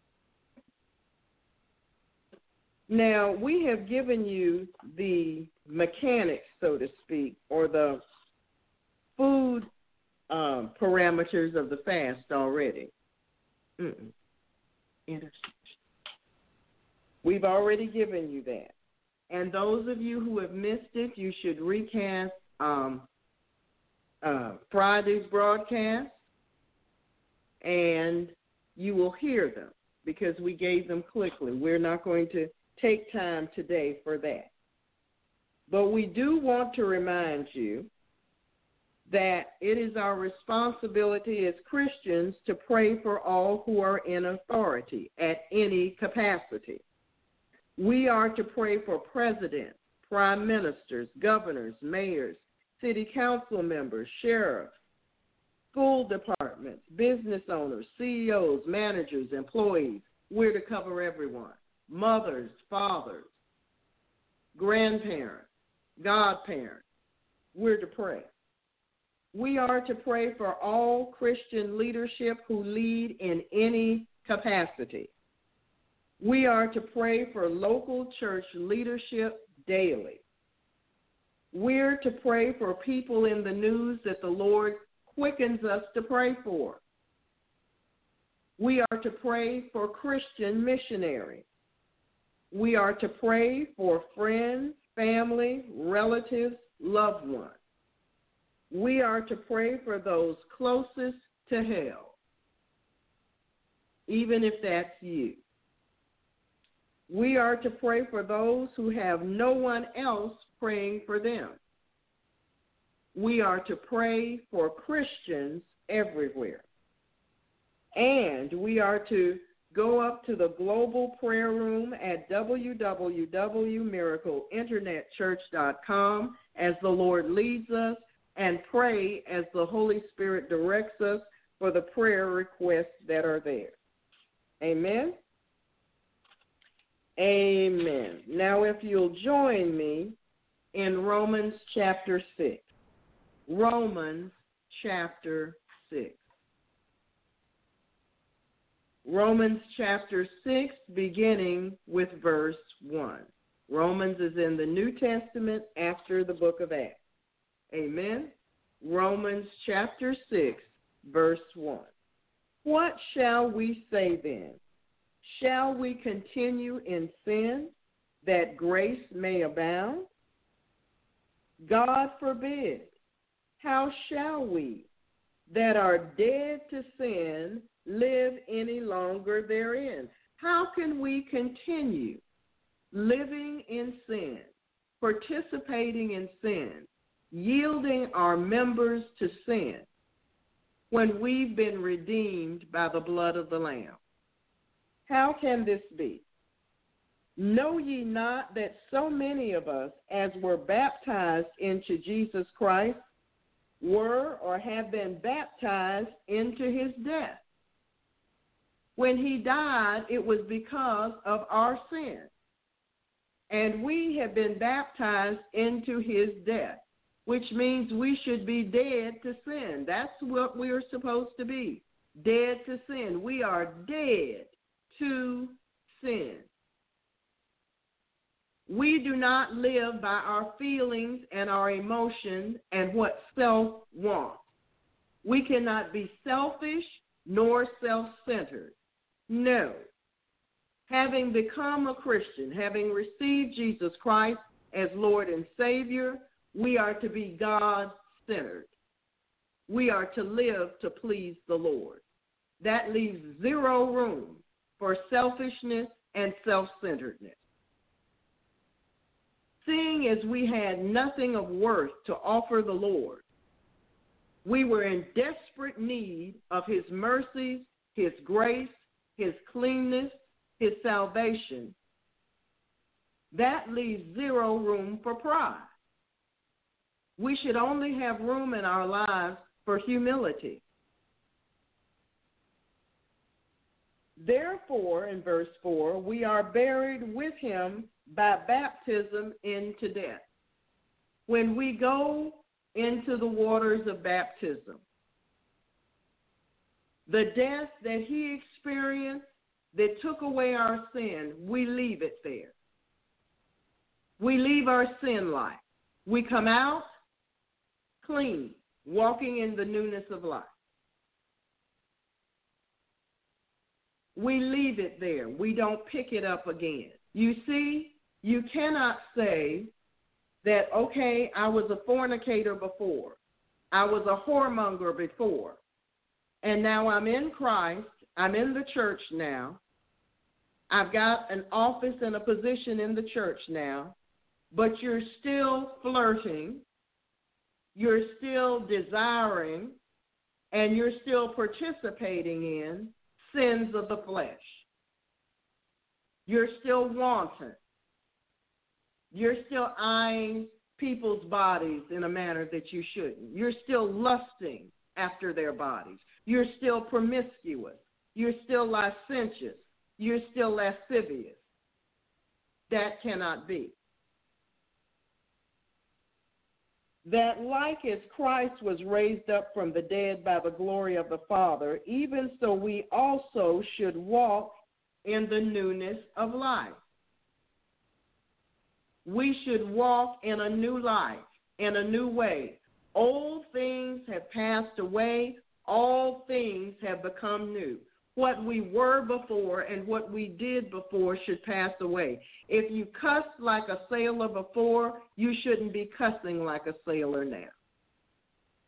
Now, we have given you the mechanics, so to speak, or the food um, parameters of the fast already. Mm-mm. We've already given you that. And those of you who have missed it, you should recast um, uh, Friday's broadcast, and you will hear them because we gave them quickly. We're not going to take time today for that. But we do want to remind you that it is our responsibility as Christians to pray for all who are in authority at any capacity. We are to pray for presidents, prime ministers, governors, mayors, city council members, sheriffs, school departments, business owners, C E Os, managers, employees. We're to cover everyone. Mothers, fathers, grandparents, godparents. We're to pray. We are to pray for all Christian leadership who lead in any capacity. We are to pray for local church leadership daily. We're to pray for people in the news that the Lord quickens us to pray for. We are to pray for Christian missionaries. We are to pray for friends, family, relatives, loved ones. we are to pray for those closest to hell, even if that's you. We are to pray for those who have no one else praying for them. We are to pray for Christians everywhere. And we are to go up to the global prayer room at w w w dot miracle internet church dot com as the Lord leads us, and pray as the Holy Spirit directs us for the prayer requests that are there. Amen? Amen. Now, if you'll join me in Romans chapter six. Romans chapter six. Romans chapter six, beginning with verse one. Romans is in the New Testament after the book of Acts. Amen. Romans chapter six, verse one. What shall we say then? Shall we continue in sin that grace may abound? God forbid. How shall we that are dead to sin live any longer therein? How can we continue living in sin, participating in sin, yielding our members to sin, when we've been redeemed by the blood of the Lamb? How can this be? Know ye not that so many of us, as were baptized into Jesus Christ, were or have been baptized into his death? When he died, it was because of our sin. And we have been baptized into his death, which means we should be dead to sin. That's what we are supposed to be, dead to sin. We are dead to sin. We do not live by our feelings and our emotions and what self wants. We cannot be selfish nor self-centered. No. Having become a Christian, having received Jesus Christ as Lord and Savior, we are to be God-centered. We are to live to please the Lord. That leaves zero room for selfishness and self-centeredness. Seeing as we had nothing of worth to offer the Lord, we were in desperate need of his mercies, his grace, his cleanness, his salvation. That leaves zero room for pride. We should only have room in our lives for humility. Therefore, in verse four, we are buried with him by baptism into death. When we go into the waters of baptism, the death that he experienced that took away our sin, we leave it there. We leave our sin life. We come out clean, walking in the newness of life. We leave it there. We don't pick it up again. You see, you cannot say that, okay, I was a fornicator before. I was a whoremonger before. And now I'm in Christ. I'm in the church now. I've got an office and a position in the church now. But you're still flirting. You're still desiring. And you're still participating in sins of the flesh. You're still wanton. You're still eyeing people's bodies in a manner that you shouldn't. You're still lusting after their bodies. You're still promiscuous. You're still licentious. You're still lascivious. That cannot be. That like as Christ was raised up from the dead by the glory of the Father, even so we also should walk in the newness of life. We should walk in a new life, in a new way. Old things have passed away. All things have become new. What we were before and what we did before should pass away. If you cussed like a sailor before, you shouldn't be cussing like a sailor now.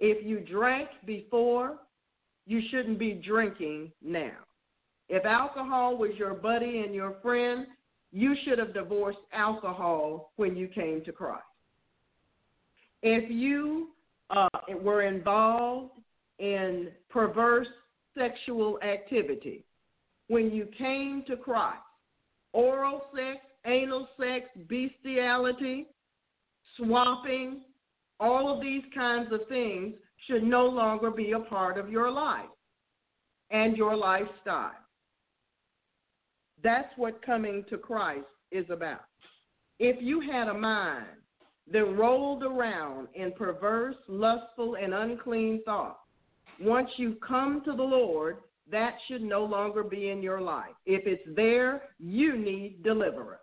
If you drank before, you shouldn't be drinking now. If alcohol was your buddy and your friend, you should have divorced alcohol when you came to Christ. If you uh, were involved in perverse sexual activity when you came to Christ, oral sex, anal sex, bestiality, swapping, all of these kinds of things should no longer be a part of your life and your lifestyle. That's what coming to Christ is about. If you had a mind that rolled around in perverse, lustful, and unclean thoughts, once you come to the Lord, that should no longer be in your life. If it's there, you need deliverance.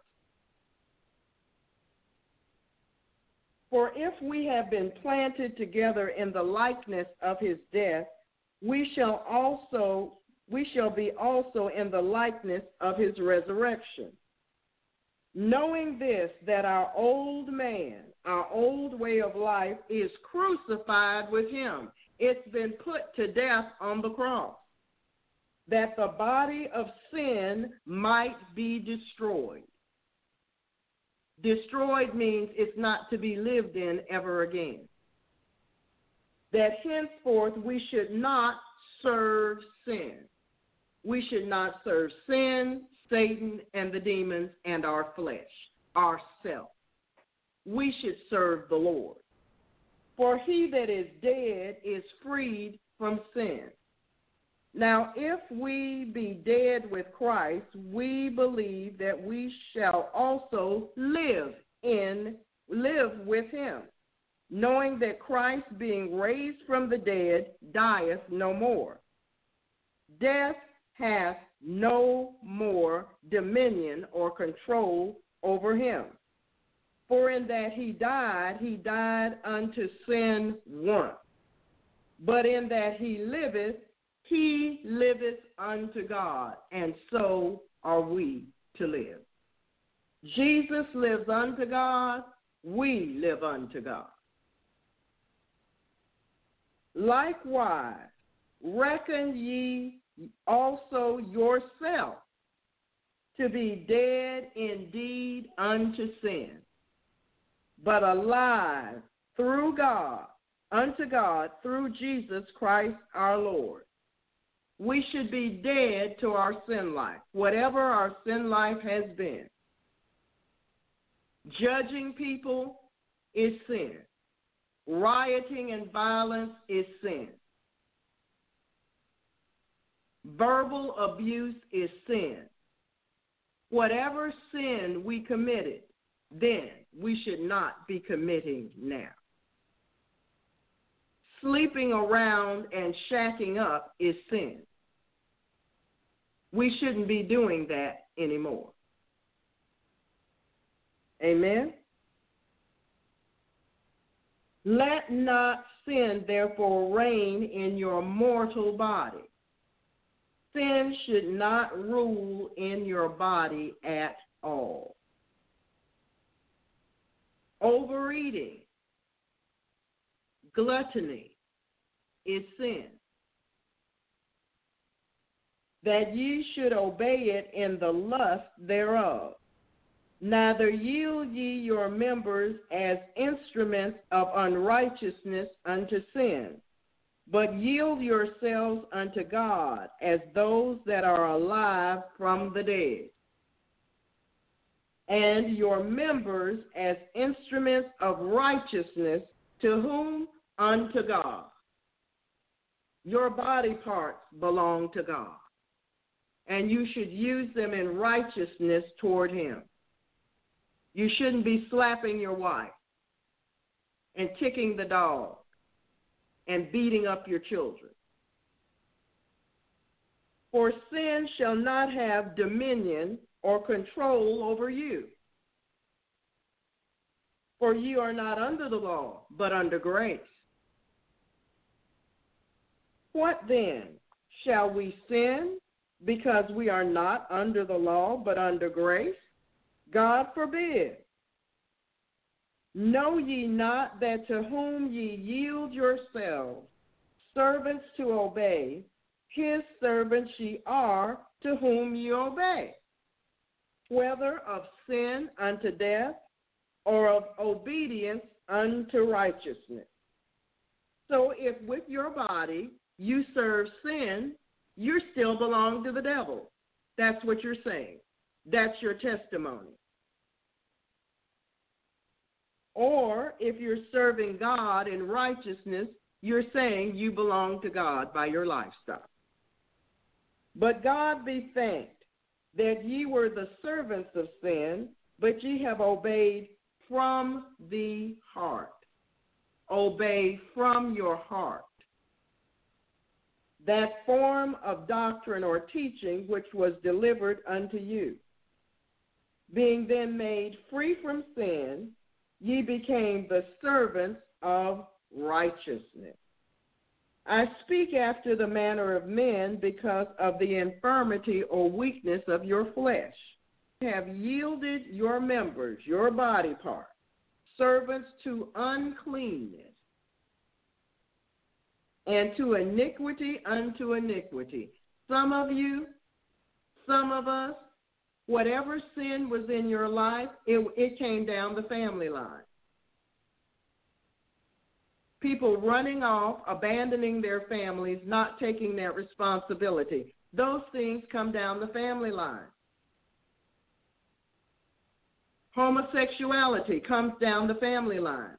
For if we have been planted together in the likeness of his death, we shall also we shall be also in the likeness of his resurrection. Knowing this, that our old man, our old way of life, is crucified with him. It's been put to death on the cross, that the body of sin might be destroyed. Destroyed means it's not to be lived in ever again. That henceforth we should not serve sin. We should not serve sin, Satan, and the demons, and our flesh, ourself. We should serve the Lord. For he that is dead is freed from sin. Now, if we be dead with Christ, we believe that we shall also live in, live with him, knowing that Christ, being raised from the dead, dieth no more. Death hath no more dominion or control over him. For in that he died, he died unto sin once. But in that he liveth, he liveth unto God, and so are we to live. Jesus lives unto God, we live unto God. Likewise, reckon ye also yourself to be dead indeed unto sin, but alive through God, unto God through Jesus Christ our Lord. We should be dead to our sin life, whatever our sin life has been. Judging people is sin. Rioting and violence is sin. Verbal abuse is sin. Whatever sin we committed, then we should not be committing now. Sleeping around and shacking up is sin. We shouldn't be doing that anymore. Amen? Let not sin, therefore, reign in your mortal body. Sin should not rule in your body at all. Overeating, gluttony is sin. That ye should obey it in the lust thereof. Neither yield ye your members as instruments of unrighteousness unto sin, but yield yourselves unto God as those that are alive from the dead, and your members as instruments of righteousness to whom? Unto God. Your body parts belong to God, and you should use them in righteousness toward him. You shouldn't be slapping your wife and kicking the dog and beating up your children. For sin shall not have dominion or control over you. For ye are not under the law, but under grace. What then? Shall we sin because we are not under the law, but under grace? God forbid. Know ye not that to whom ye yield yourselves, servants to obey, his servants ye are to whom ye obey, whether of sin unto death or of obedience unto righteousness. So if with your body you serve sin, you still belong to the devil. That's what you're saying. That's your testimony. Or if you're serving God in righteousness, you're saying you belong to God by your lifestyle. But God be thanked that ye were the servants of sin, but ye have obeyed from the heart. Obey from your heart that form of doctrine or teaching which was delivered unto you. Being then made free from sin, ye became the servants of righteousness. I speak after the manner of men because of the infirmity or weakness of your flesh. You have yielded your members, your body parts, servants to uncleanness, and to iniquity unto iniquity. Some of you, some of us, whatever sin was in your life, it, it came down the family line. People running off, abandoning their families, not taking their responsibility. Those things come down the family line. Homosexuality comes down the family line.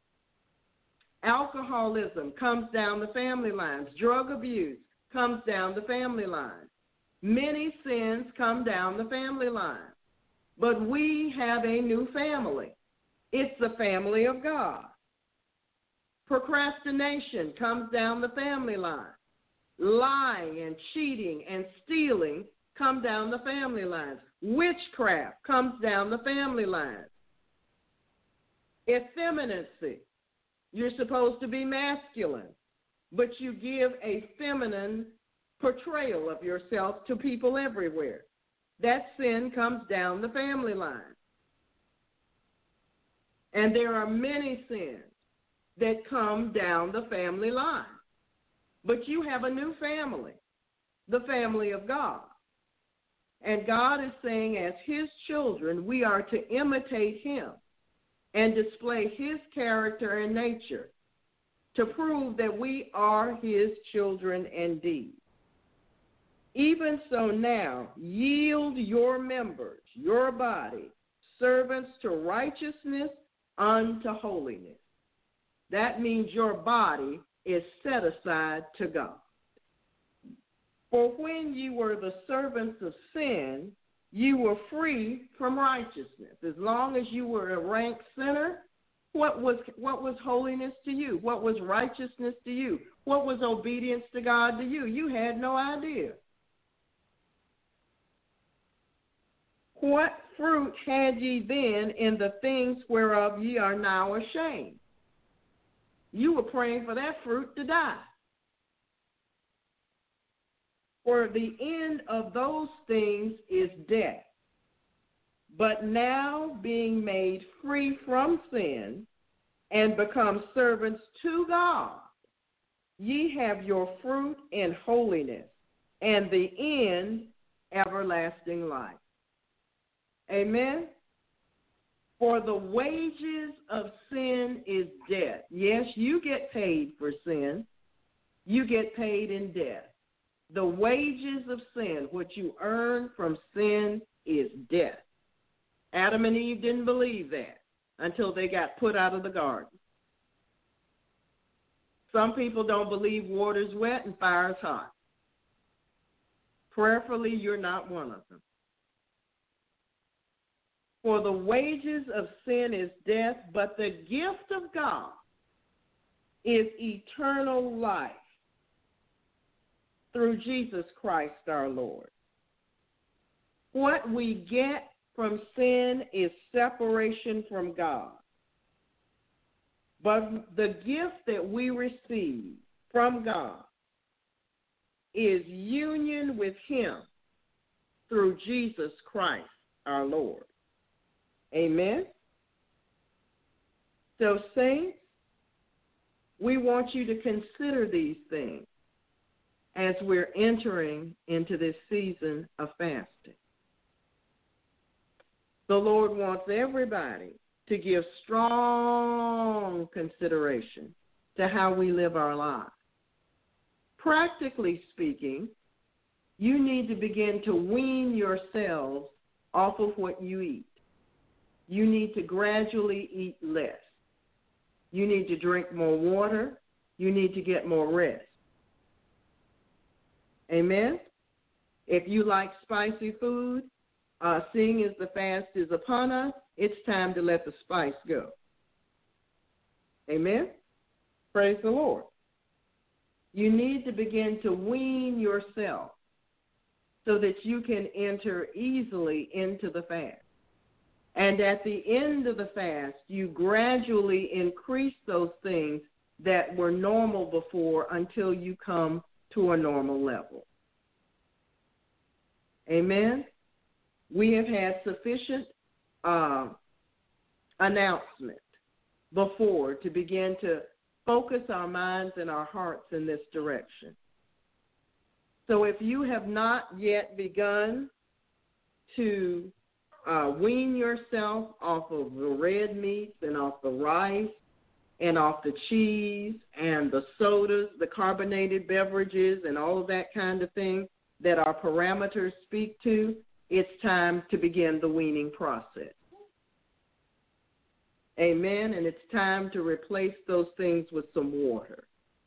Alcoholism comes down the family lines. Drug abuse comes down the family line. Many sins come down the family line. But we have a new family. It's the family of God. Procrastination comes down the family line. Lying and cheating and stealing come down the family lines. Witchcraft comes down the family lines. Effeminacy. You're supposed to be masculine, but you give a feminine portrayal of yourself to people everywhere. That sin comes down the family line. And there are many sins that come down the family line. But you have a new family, the family of God. And God is saying, as his children, we are to imitate him and display his character and nature to prove that we are his children indeed. Even so now, yield your members, your body, servants to righteousness unto holiness. That means your body is set aside to God. For when you were the servants of sin, you were free from righteousness. As long as you were a rank sinner, what was what was holiness to you? What was righteousness to you? What was obedience to God to you? You had no idea. What fruit had ye then in the things whereof ye are now ashamed? You were praying for that fruit to die. For the end of those things is death. But now being made free from sin and become servants to God, ye have your fruit in holiness, and the end everlasting life. Amen? For the wages of sin is death. Yes, you get paid for sin. You get paid in death. The wages of sin, what you earn from sin, is death. Adam and Eve didn't believe that until they got put out of the garden. Some people don't believe water's wet and fire's hot. Prayerfully, you're not one of them. For the wages of sin is death, but the gift of God is eternal life through Jesus Christ our Lord. What we get from sin is separation from God. But the gift that we receive from God is union with him through Jesus Christ our Lord. Amen? So, saints, we want you to consider these things as we're entering into this season of fasting. The Lord wants everybody to give strong consideration to how we live our lives. Practically speaking, you need to begin to wean yourselves off of what you eat. You need to gradually eat less. You need to drink more water. You need to get more rest. Amen? If you like spicy food, uh, seeing as the fast is upon us, it's time to let the spice go. Amen? Praise the Lord. You need to begin to wean yourself so that you can enter easily into the fast. And at the end of the fast, you gradually increase those things that were normal before until you come to a normal level. Amen? We have had sufficient uh, announcement before to begin to focus our minds and our hearts in this direction. So if you have not yet begun to uh, wean yourself off of the red meats and off the rice and off the cheese and the sodas, the carbonated beverages and all of that kind of thing that our parameters speak to, it's time to begin the weaning process. Amen. And it's time to replace those things with some water.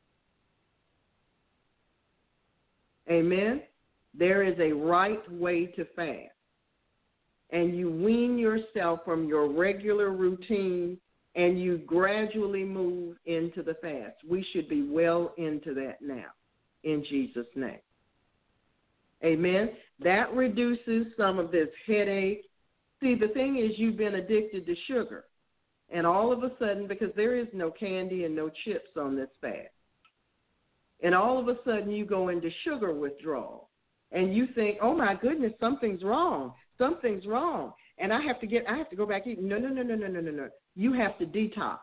Amen. There is a right way to fast. And you wean yourself from your regular routine and you gradually move into the fast. We should be well into that now, in Jesus' name. Amen. That reduces some of this headache. See, the thing is, you've been addicted to sugar. And all of a sudden, because there is no candy and no chips on this fast, and all of a sudden you go into sugar withdrawal, and you think, oh my goodness, something's wrong, something's wrong, and I have to get, I have to go back eating. No, no, no, no, no, no, no, no. You have to detox.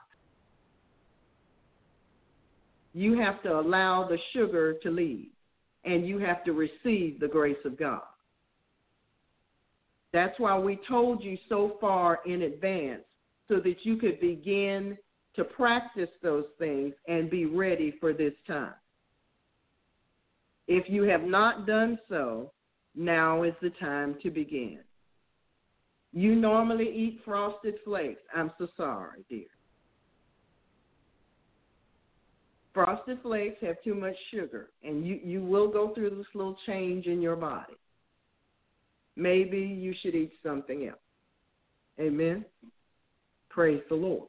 You have to allow the sugar to leave, and you have to receive the grace of God. That's why we told you so far in advance, so that you could begin to practice those things and be ready for this time. If you have not done so, now is the time to begin. You normally eat Frosted Flakes. I'm so sorry, dear. Frosted Flakes have too much sugar, and you, you will go through this little change in your body. Maybe you should eat something else. Amen? Praise the Lord.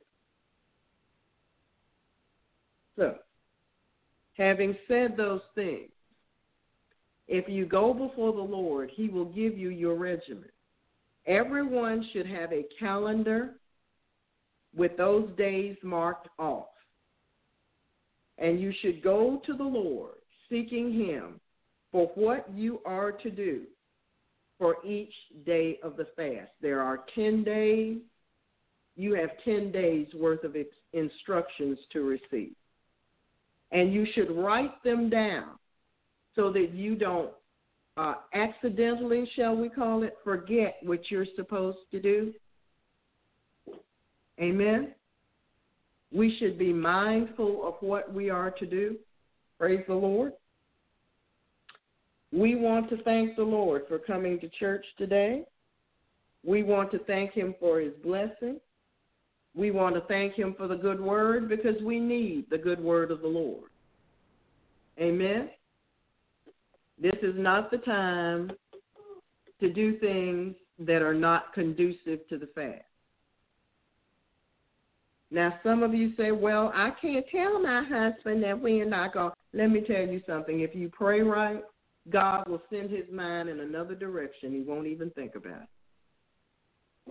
So, having said those things, if you go before the Lord, he will give you your regimen. Everyone should have a calendar with those days marked off. And you should go to the Lord, seeking him for what you are to do for each day of the fast. There are ten days. You have ten days worth of instructions to receive. And you should write them down so that you don't uh, accidentally, shall we call it, forget what you're supposed to do. Amen? We should be mindful of what we are to do. Praise the Lord. We want to thank the Lord for coming to church today. We want to thank him for his blessing. We want to thank him for the good word because we need the good word of the Lord. Amen? This is not the time to do things that are not conducive to the fast. Now, some of you say, well, I can't tell my husband that we're not going. Let me tell you something. If you pray right, God will send his mind in another direction. He won't even think about it.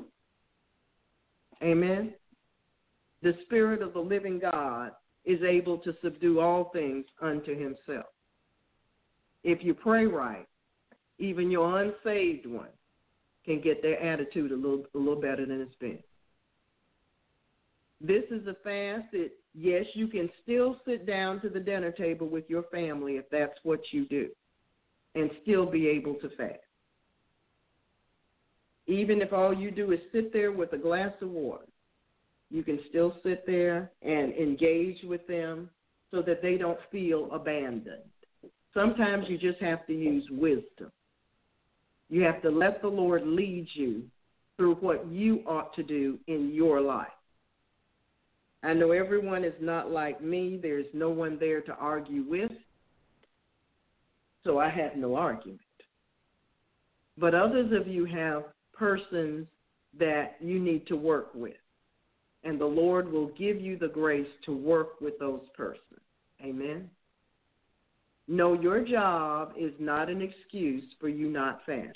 Amen? The Spirit of the living God is able to subdue all things unto himself. If you pray right, even your unsaved one can get their attitude a little, a little better than it's been. This is a fast that, yes, you can still sit down to the dinner table with your family if that's what you do and still be able to fast. Even if all you do is sit there with a glass of water, you can still sit there and engage with them so that they don't feel abandoned. Sometimes you just have to use wisdom. You have to let the Lord lead you through what you ought to do in your life. I know everyone is not like me. There's no one there to argue with, so I have no argument. But others of you have persons that you need to work with, and the Lord will give you the grace to work with those persons. Amen? No, your job is not an excuse for you not fasting.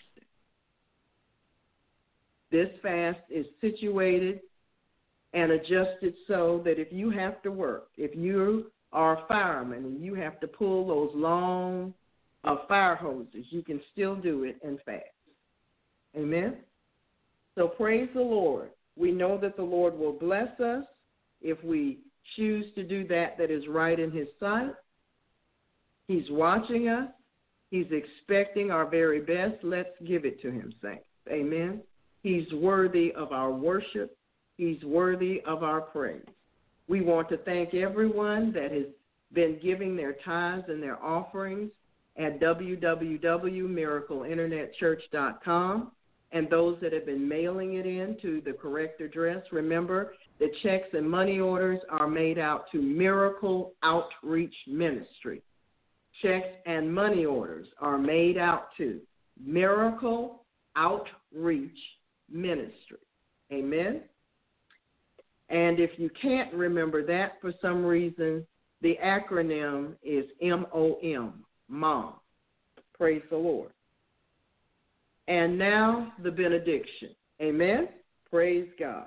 This fast is situated and adjusted so that if you have to work, if you are a fireman and you have to pull those long uh, fire hoses, you can still do it and fast. Amen? So praise the Lord. We know that the Lord will bless us if we choose to do that that is right in his sight. He's watching us. He's expecting our very best. Let's give it to him, saints. Amen? He's worthy of our worship. He's worthy of our praise. We want to thank everyone that has been giving their tithes and their offerings at w w w dot miracle internet church dot com and those that have been mailing it in to the correct address. Remember, the checks and money orders are made out to Miracle Outreach Ministry. Checks and money orders are made out to Miracle Outreach Ministry. Amen? And if you can't remember that for some reason, the acronym is M O M, Mom. Praise the Lord. And now the benediction. Amen? Praise God.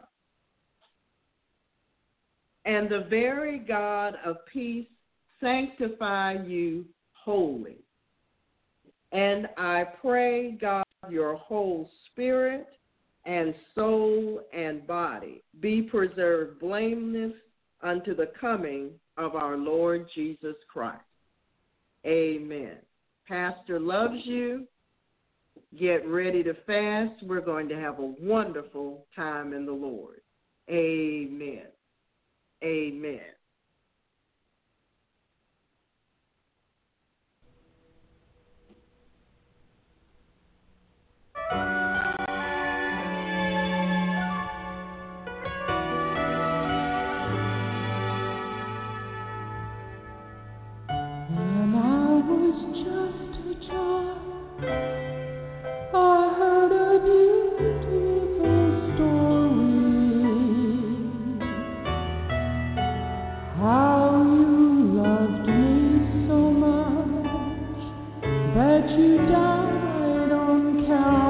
And the very God of peace sanctify you wholly. And I pray, God, your whole spirit and soul and body be preserved blameless unto the coming of our Lord Jesus Christ. Amen. Pastor loves you. Get ready to fast. We're going to have a wonderful time in the Lord. Amen. Amen. When I was just a child, I heard a beautiful story, how you loved me so much that you died on Calvary.